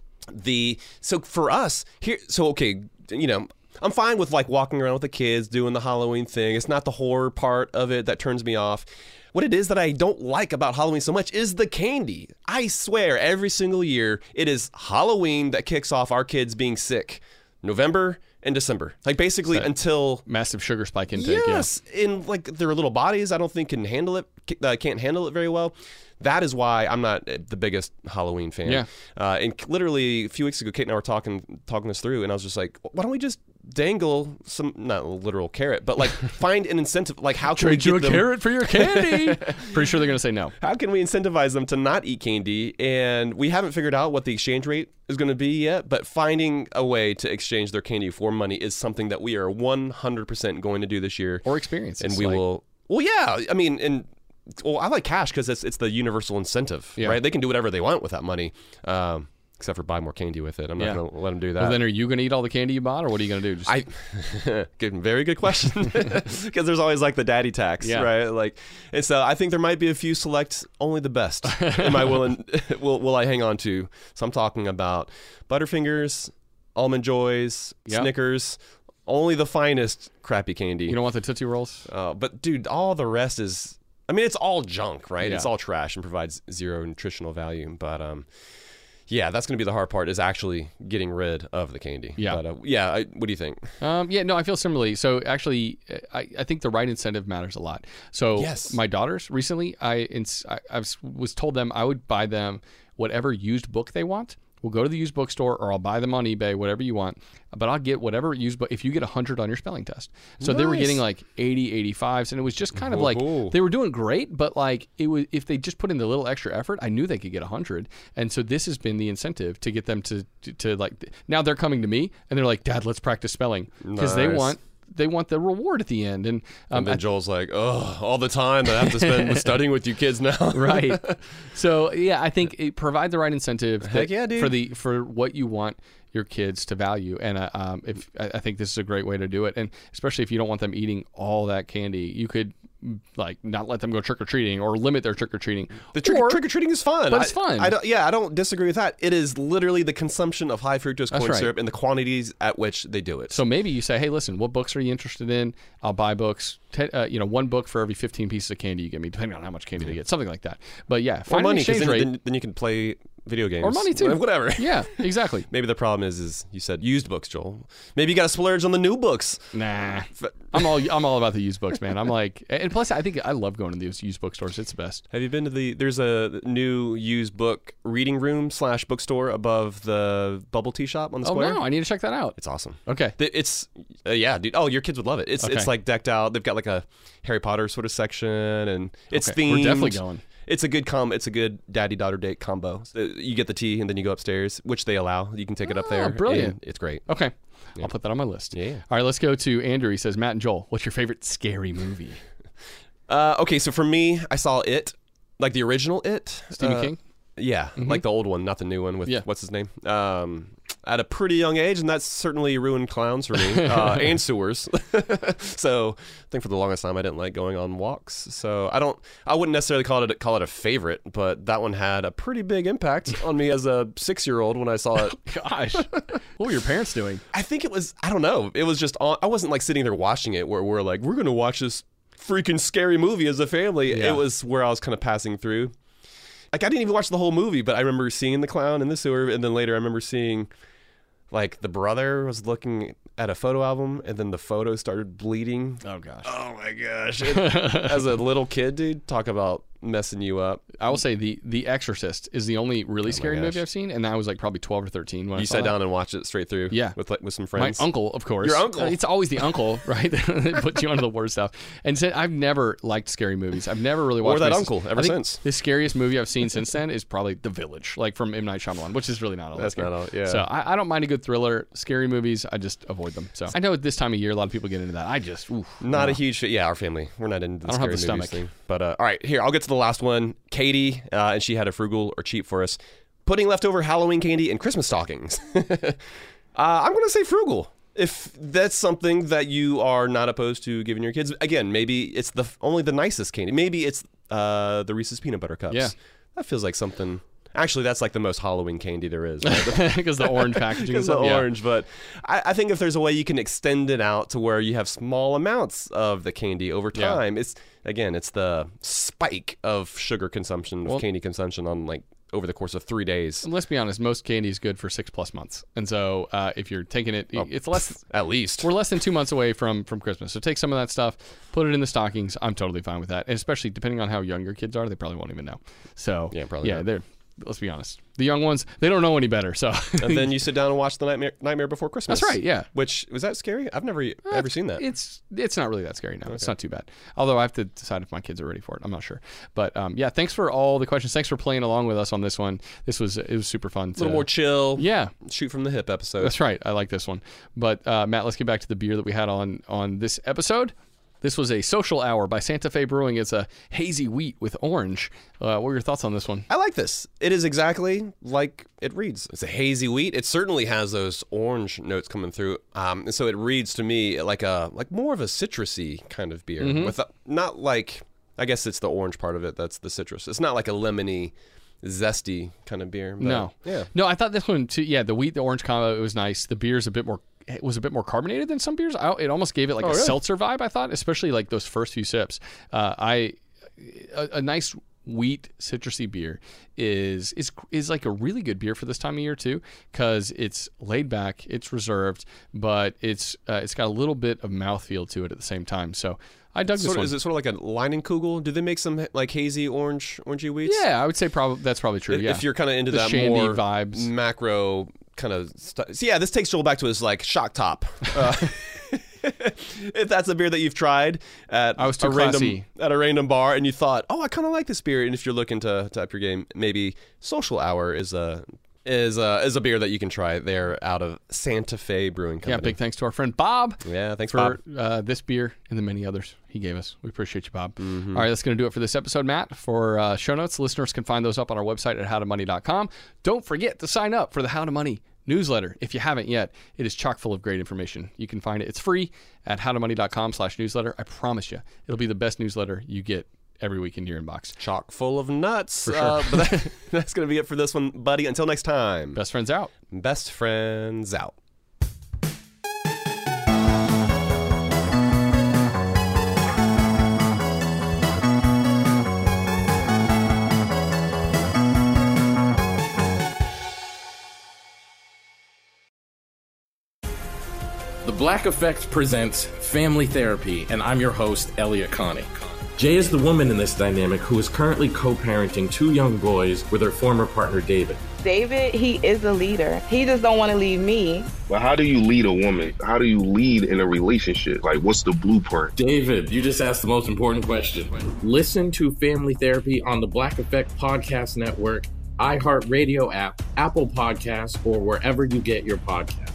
So for us here, I'm fine with like walking around with the kids, doing the Halloween thing. It's not the horror part of it that turns me off. What it is that I don't like about Halloween so much is the candy. I swear, every single year, it is Halloween that kicks off our kids being sick. November and December. Like basically until... Massive sugar spike intake, yes, in like their little bodies, I don't think can't handle it very well. That is why I'm not the biggest Halloween fan. Yeah. And literally a few weeks ago, Kate and I were talking this through, and I was just like, why don't we just dangle some, not a literal carrot, but like find an incentive, like how can we get them... carrot for your candy? Pretty sure they're going to say no. How can we incentivize them to not eat candy? And we haven't figured out what the exchange rate is going to be yet, but finding a way to exchange their candy for money is something that we are 100% going to do this year. Or experiences. And we will... Well, yeah. I mean, I like cash because it's the universal incentive, right? They can do whatever they want with that money. Except for buy more candy with it. I'm not going to let them do that. Well, then are you going to eat all the candy you bought, or what are you going to do? Very good question. Because there's always like the daddy tax, right? Like, and so I think there might be a few select only the best. Will I hang on to? So I'm talking about Butterfingers, Almond Joys, Snickers. Only the finest crappy candy. You don't want the Tootsie Rolls? But dude, all the rest is, I mean, it's all junk, right? Yeah. It's all trash and provides zero nutritional value. But Yeah, that's going to be the hard part, is actually getting rid of the candy. Yeah. But, what do you think? No, I feel similarly. So actually, I think the right incentive matters a lot. So Yes. my daughters recently, I was told them I would buy them whatever used book they want. We'll go to the used bookstore, or I'll buy them on eBay, whatever you want. But I'll get whatever used book if you get 100 on your spelling test. So they were getting like 80, 85s, and it was just kind of like they were doing great, but like it was, if they just put in the little extra effort, I knew they could get 100. And so this has been the incentive to get them to like, now they're coming to me and they're like, Dad, let's practice spelling, because they want the reward at the end. And then Joel's like, oh, all the time that I have to spend studying with you kids now. Right. So yeah, I think provide the right incentive Heck yeah, dude. for what you want your kids to value. And I think this is a great way to do it. And especially if you don't want them eating all that candy, you could like not let them go trick-or-treating or limit their trick-or-treating. The trick-or-treating is fun. But it's fun. I don't disagree with that. It is literally the consumption of high fructose corn syrup and the quantities at which they do it. So maybe you say, hey, listen, what books are you interested in? I'll buy books. One book for every 15 pieces of candy you give me, depending on how much candy they get, something like that. But yeah, find money, an exchange rate. then you can play video games. Or money too. Whatever. Yeah, exactly. Maybe the problem is you said used books, Joel. Maybe you got to splurge on the new books. Nah, I'm all about the used books, man. I'm like, and plus I think I love going to these used bookstores. It's the best. Have you been to there's a new used book reading room / bookstore above the bubble tea shop on the square? Oh no, I need to check that out. It's awesome. Okay. It's dude. Oh, your kids would love it. It's like decked out. They've got like a Harry Potter sort of section, and it's themed. We're definitely going. It's a good It's a good daddy-daughter date combo. So you get the tea, and then you go upstairs, which they allow. You can take it up there. Brilliant. It's great. Okay. I'll put that on my list. Yeah. All right, let's go to Andrew. He says, Matt and Joel, what's your favorite scary movie? Okay, so for me, I saw It, like the original It. Stephen King? Yeah, like the old one, not the new one with, what's his name? At a pretty young age, and that's certainly ruined clowns for me, and sewers. So I think for the longest time I didn't like going on walks. So I wouldn't necessarily call it a favorite, but that one had a pretty big impact on me as a 6-year-old when I saw it. Gosh, what were your parents doing? I think it was, I don't know, it was just on. I wasn't like sitting there watching it where we're like, we're going to watch this freaking scary movie as a family. Yeah. It was where I was kind of passing through. Like I didn't even watch the whole movie, but I remember seeing the clown in the sewer, and then later I remember seeing like the brother was looking at a photo album, and then the photo started bleeding. Oh gosh. Oh my gosh. As a little kid, dude, talk about messing you up. I will say The Exorcist is the only really scary movie I've seen, and I was like probably 12 or 13 when I saw sat that. down and watched it straight through. Yeah. with some friends. My uncle, of course. Your uncle. It's always the uncle, right? That puts you onto the worst stuff. And so I've never liked scary movies. I've never really watched Or that movies. uncle ever I think since. The scariest movie I've seen since then is probably The Village, like from M. Night Shyamalan, which is really not all that That's scary. not all, yeah. So I don't mind a good thriller. Scary movies, I just avoid them. So I know at this time of year, a lot of people get into that. I just, Not a huge, our family. We're not into the I don't have scary the movies stomach. thing. But all right, here, I'll get to the last one. Katie, and she had a frugal or cheap for us. Putting leftover Halloween candy in Christmas stockings. I'm going to say frugal. If that's something that you are not opposed to giving your kids. Again, maybe it's only the nicest candy. Maybe it's the Reese's Peanut Butter Cups. Yeah. That feels like something. Actually, that's like the most Halloween candy there is. Right? because the orange packaging. Because the orange. But I think if there's a way you can extend it out to where you have small amounts of the candy over time, it's the spike of sugar consumption, of candy consumption on like over the course of 3 days. And let's be honest, most candy is good for 6+ months. And so if you're taking it, it's less. At least. We're less than 2 months away from Christmas. So take some of that stuff, put it in the stockings. I'm totally fine with that. And especially depending on how young your kids are, they probably won't even know. So probably not. Let's be honest. The young ones, they don't know any better. So and then you sit down and watch the Nightmare Before Christmas. That's right, yeah. Which, was that scary? I've never ever seen that. It's not really that scary now. Okay. It's not too bad. Although I have to decide if my kids are ready for it. I'm not sure. But thanks for all the questions. Thanks for playing along with us on this one. It was super fun. A little more chill. Yeah. Shoot from the hip episode. That's right. I like this one. But Matt, let's get back to the beer that we had on this episode. This was a Social Hour by Santa Fe Brewing. It's a hazy wheat with orange. What were your thoughts on this one? I like this. It is exactly like it reads. It's a hazy wheat. It certainly has those orange notes coming through. And so it reads to me like more of a citrusy kind of beer. With not like, I guess it's the orange part of it that's the citrus. It's not like a lemony, zesty kind of beer. But No. Yeah. No, I thought this one too. Yeah, the wheat, the orange combo, it was nice. The beer's it was a bit more carbonated than some beers. It almost gave it like a seltzer vibe, I thought, especially like those first few sips. A nice wheat citrusy beer is like a really good beer for this time of year too, because it's laid back, it's reserved, but it's got a little bit of mouthfeel to it at the same time. So I dug this one. Is it sort of like a Leinenkugel? Do they make some like hazy orangey wheats? Yeah, I would say that's probably true. Yeah, if you're kind of into the that shandy more vibes, macro kind of stuff. So yeah, this takes Joel back to his like Shock Top. If that's a beer that you've tried at a random bar and you thought, oh, I kind of like this beer, and if you're looking to up your game, maybe Social Hour is a beer that you can try there out of Santa Fe Brewing Company. Yeah, big thanks to our friend Bob. Yeah, thanks for Bob. This beer and the many others he gave us. We appreciate you, Bob. Mm-hmm. All right, that's going to do it for this episode, Matt. For show notes, listeners can find those up on our website at howtomoney.com. Don't forget to sign up for the How to Money newsletter. If you haven't yet, it is chock full of great information. You can find it. It's free at howtomoney.com/newsletter. I promise you, it'll be the best newsletter you get every week in your inbox. Chock full of nuts. For sure. But that's going to be it for this one, buddy. Until next time. Best friends out. Best friends out. The Black Effect presents Family Therapy, and I'm your host, Elliot Connie. Jay is the woman in this dynamic who is currently co-parenting 2 young boys with her former partner, David. David, he is a leader. He just don't want to leave me. But how do you lead a woman? How do you lead in a relationship? Like, what's the blueprint? David, you just asked the most important question. Listen to Family Therapy on the Black Effect Podcast Network, iHeartRadio app, Apple Podcasts, or wherever you get your podcasts.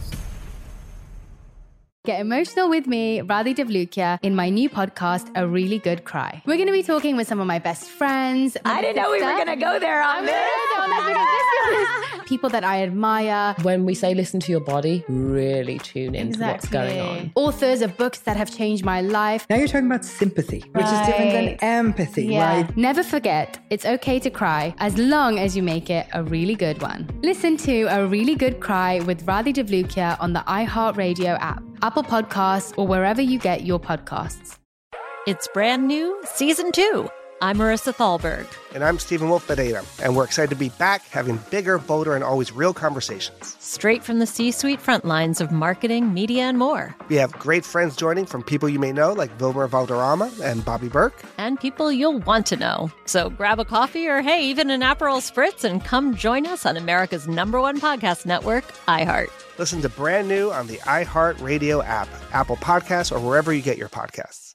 Get emotional with me, Radhi Devlukia, in my new podcast, A Really Good Cry. We're going to be talking with some of my best friends. I didn't know we were going to go there on this. People that I admire. When we say listen to your body, really tune into what's going on. Authors of books that have changed my life. Now you're talking about sympathy, which is different than empathy, right? Never forget, it's okay to cry as long as you make it a really good one. Listen to A Really Good Cry with Radhi Devlukia on the iHeartRadio app, Apple Podcasts, or wherever you get your podcasts. It's brand new, Season 2. I'm Marissa Thalberg. And I'm Stephen Wolf Pereira. And we're excited to be back having bigger, bolder, and always real conversations. Straight from the C-suite front lines of marketing, media, and more. We have great friends joining from people you may know, like Vilmer Valderrama and Bobby Burke. And people you'll want to know. So grab a coffee or, hey, even an Aperol Spritz and come join us on America's #1 podcast network, iHeart. Listen to brand new on the iHeartRadio app, Apple Podcasts, or wherever you get your podcasts.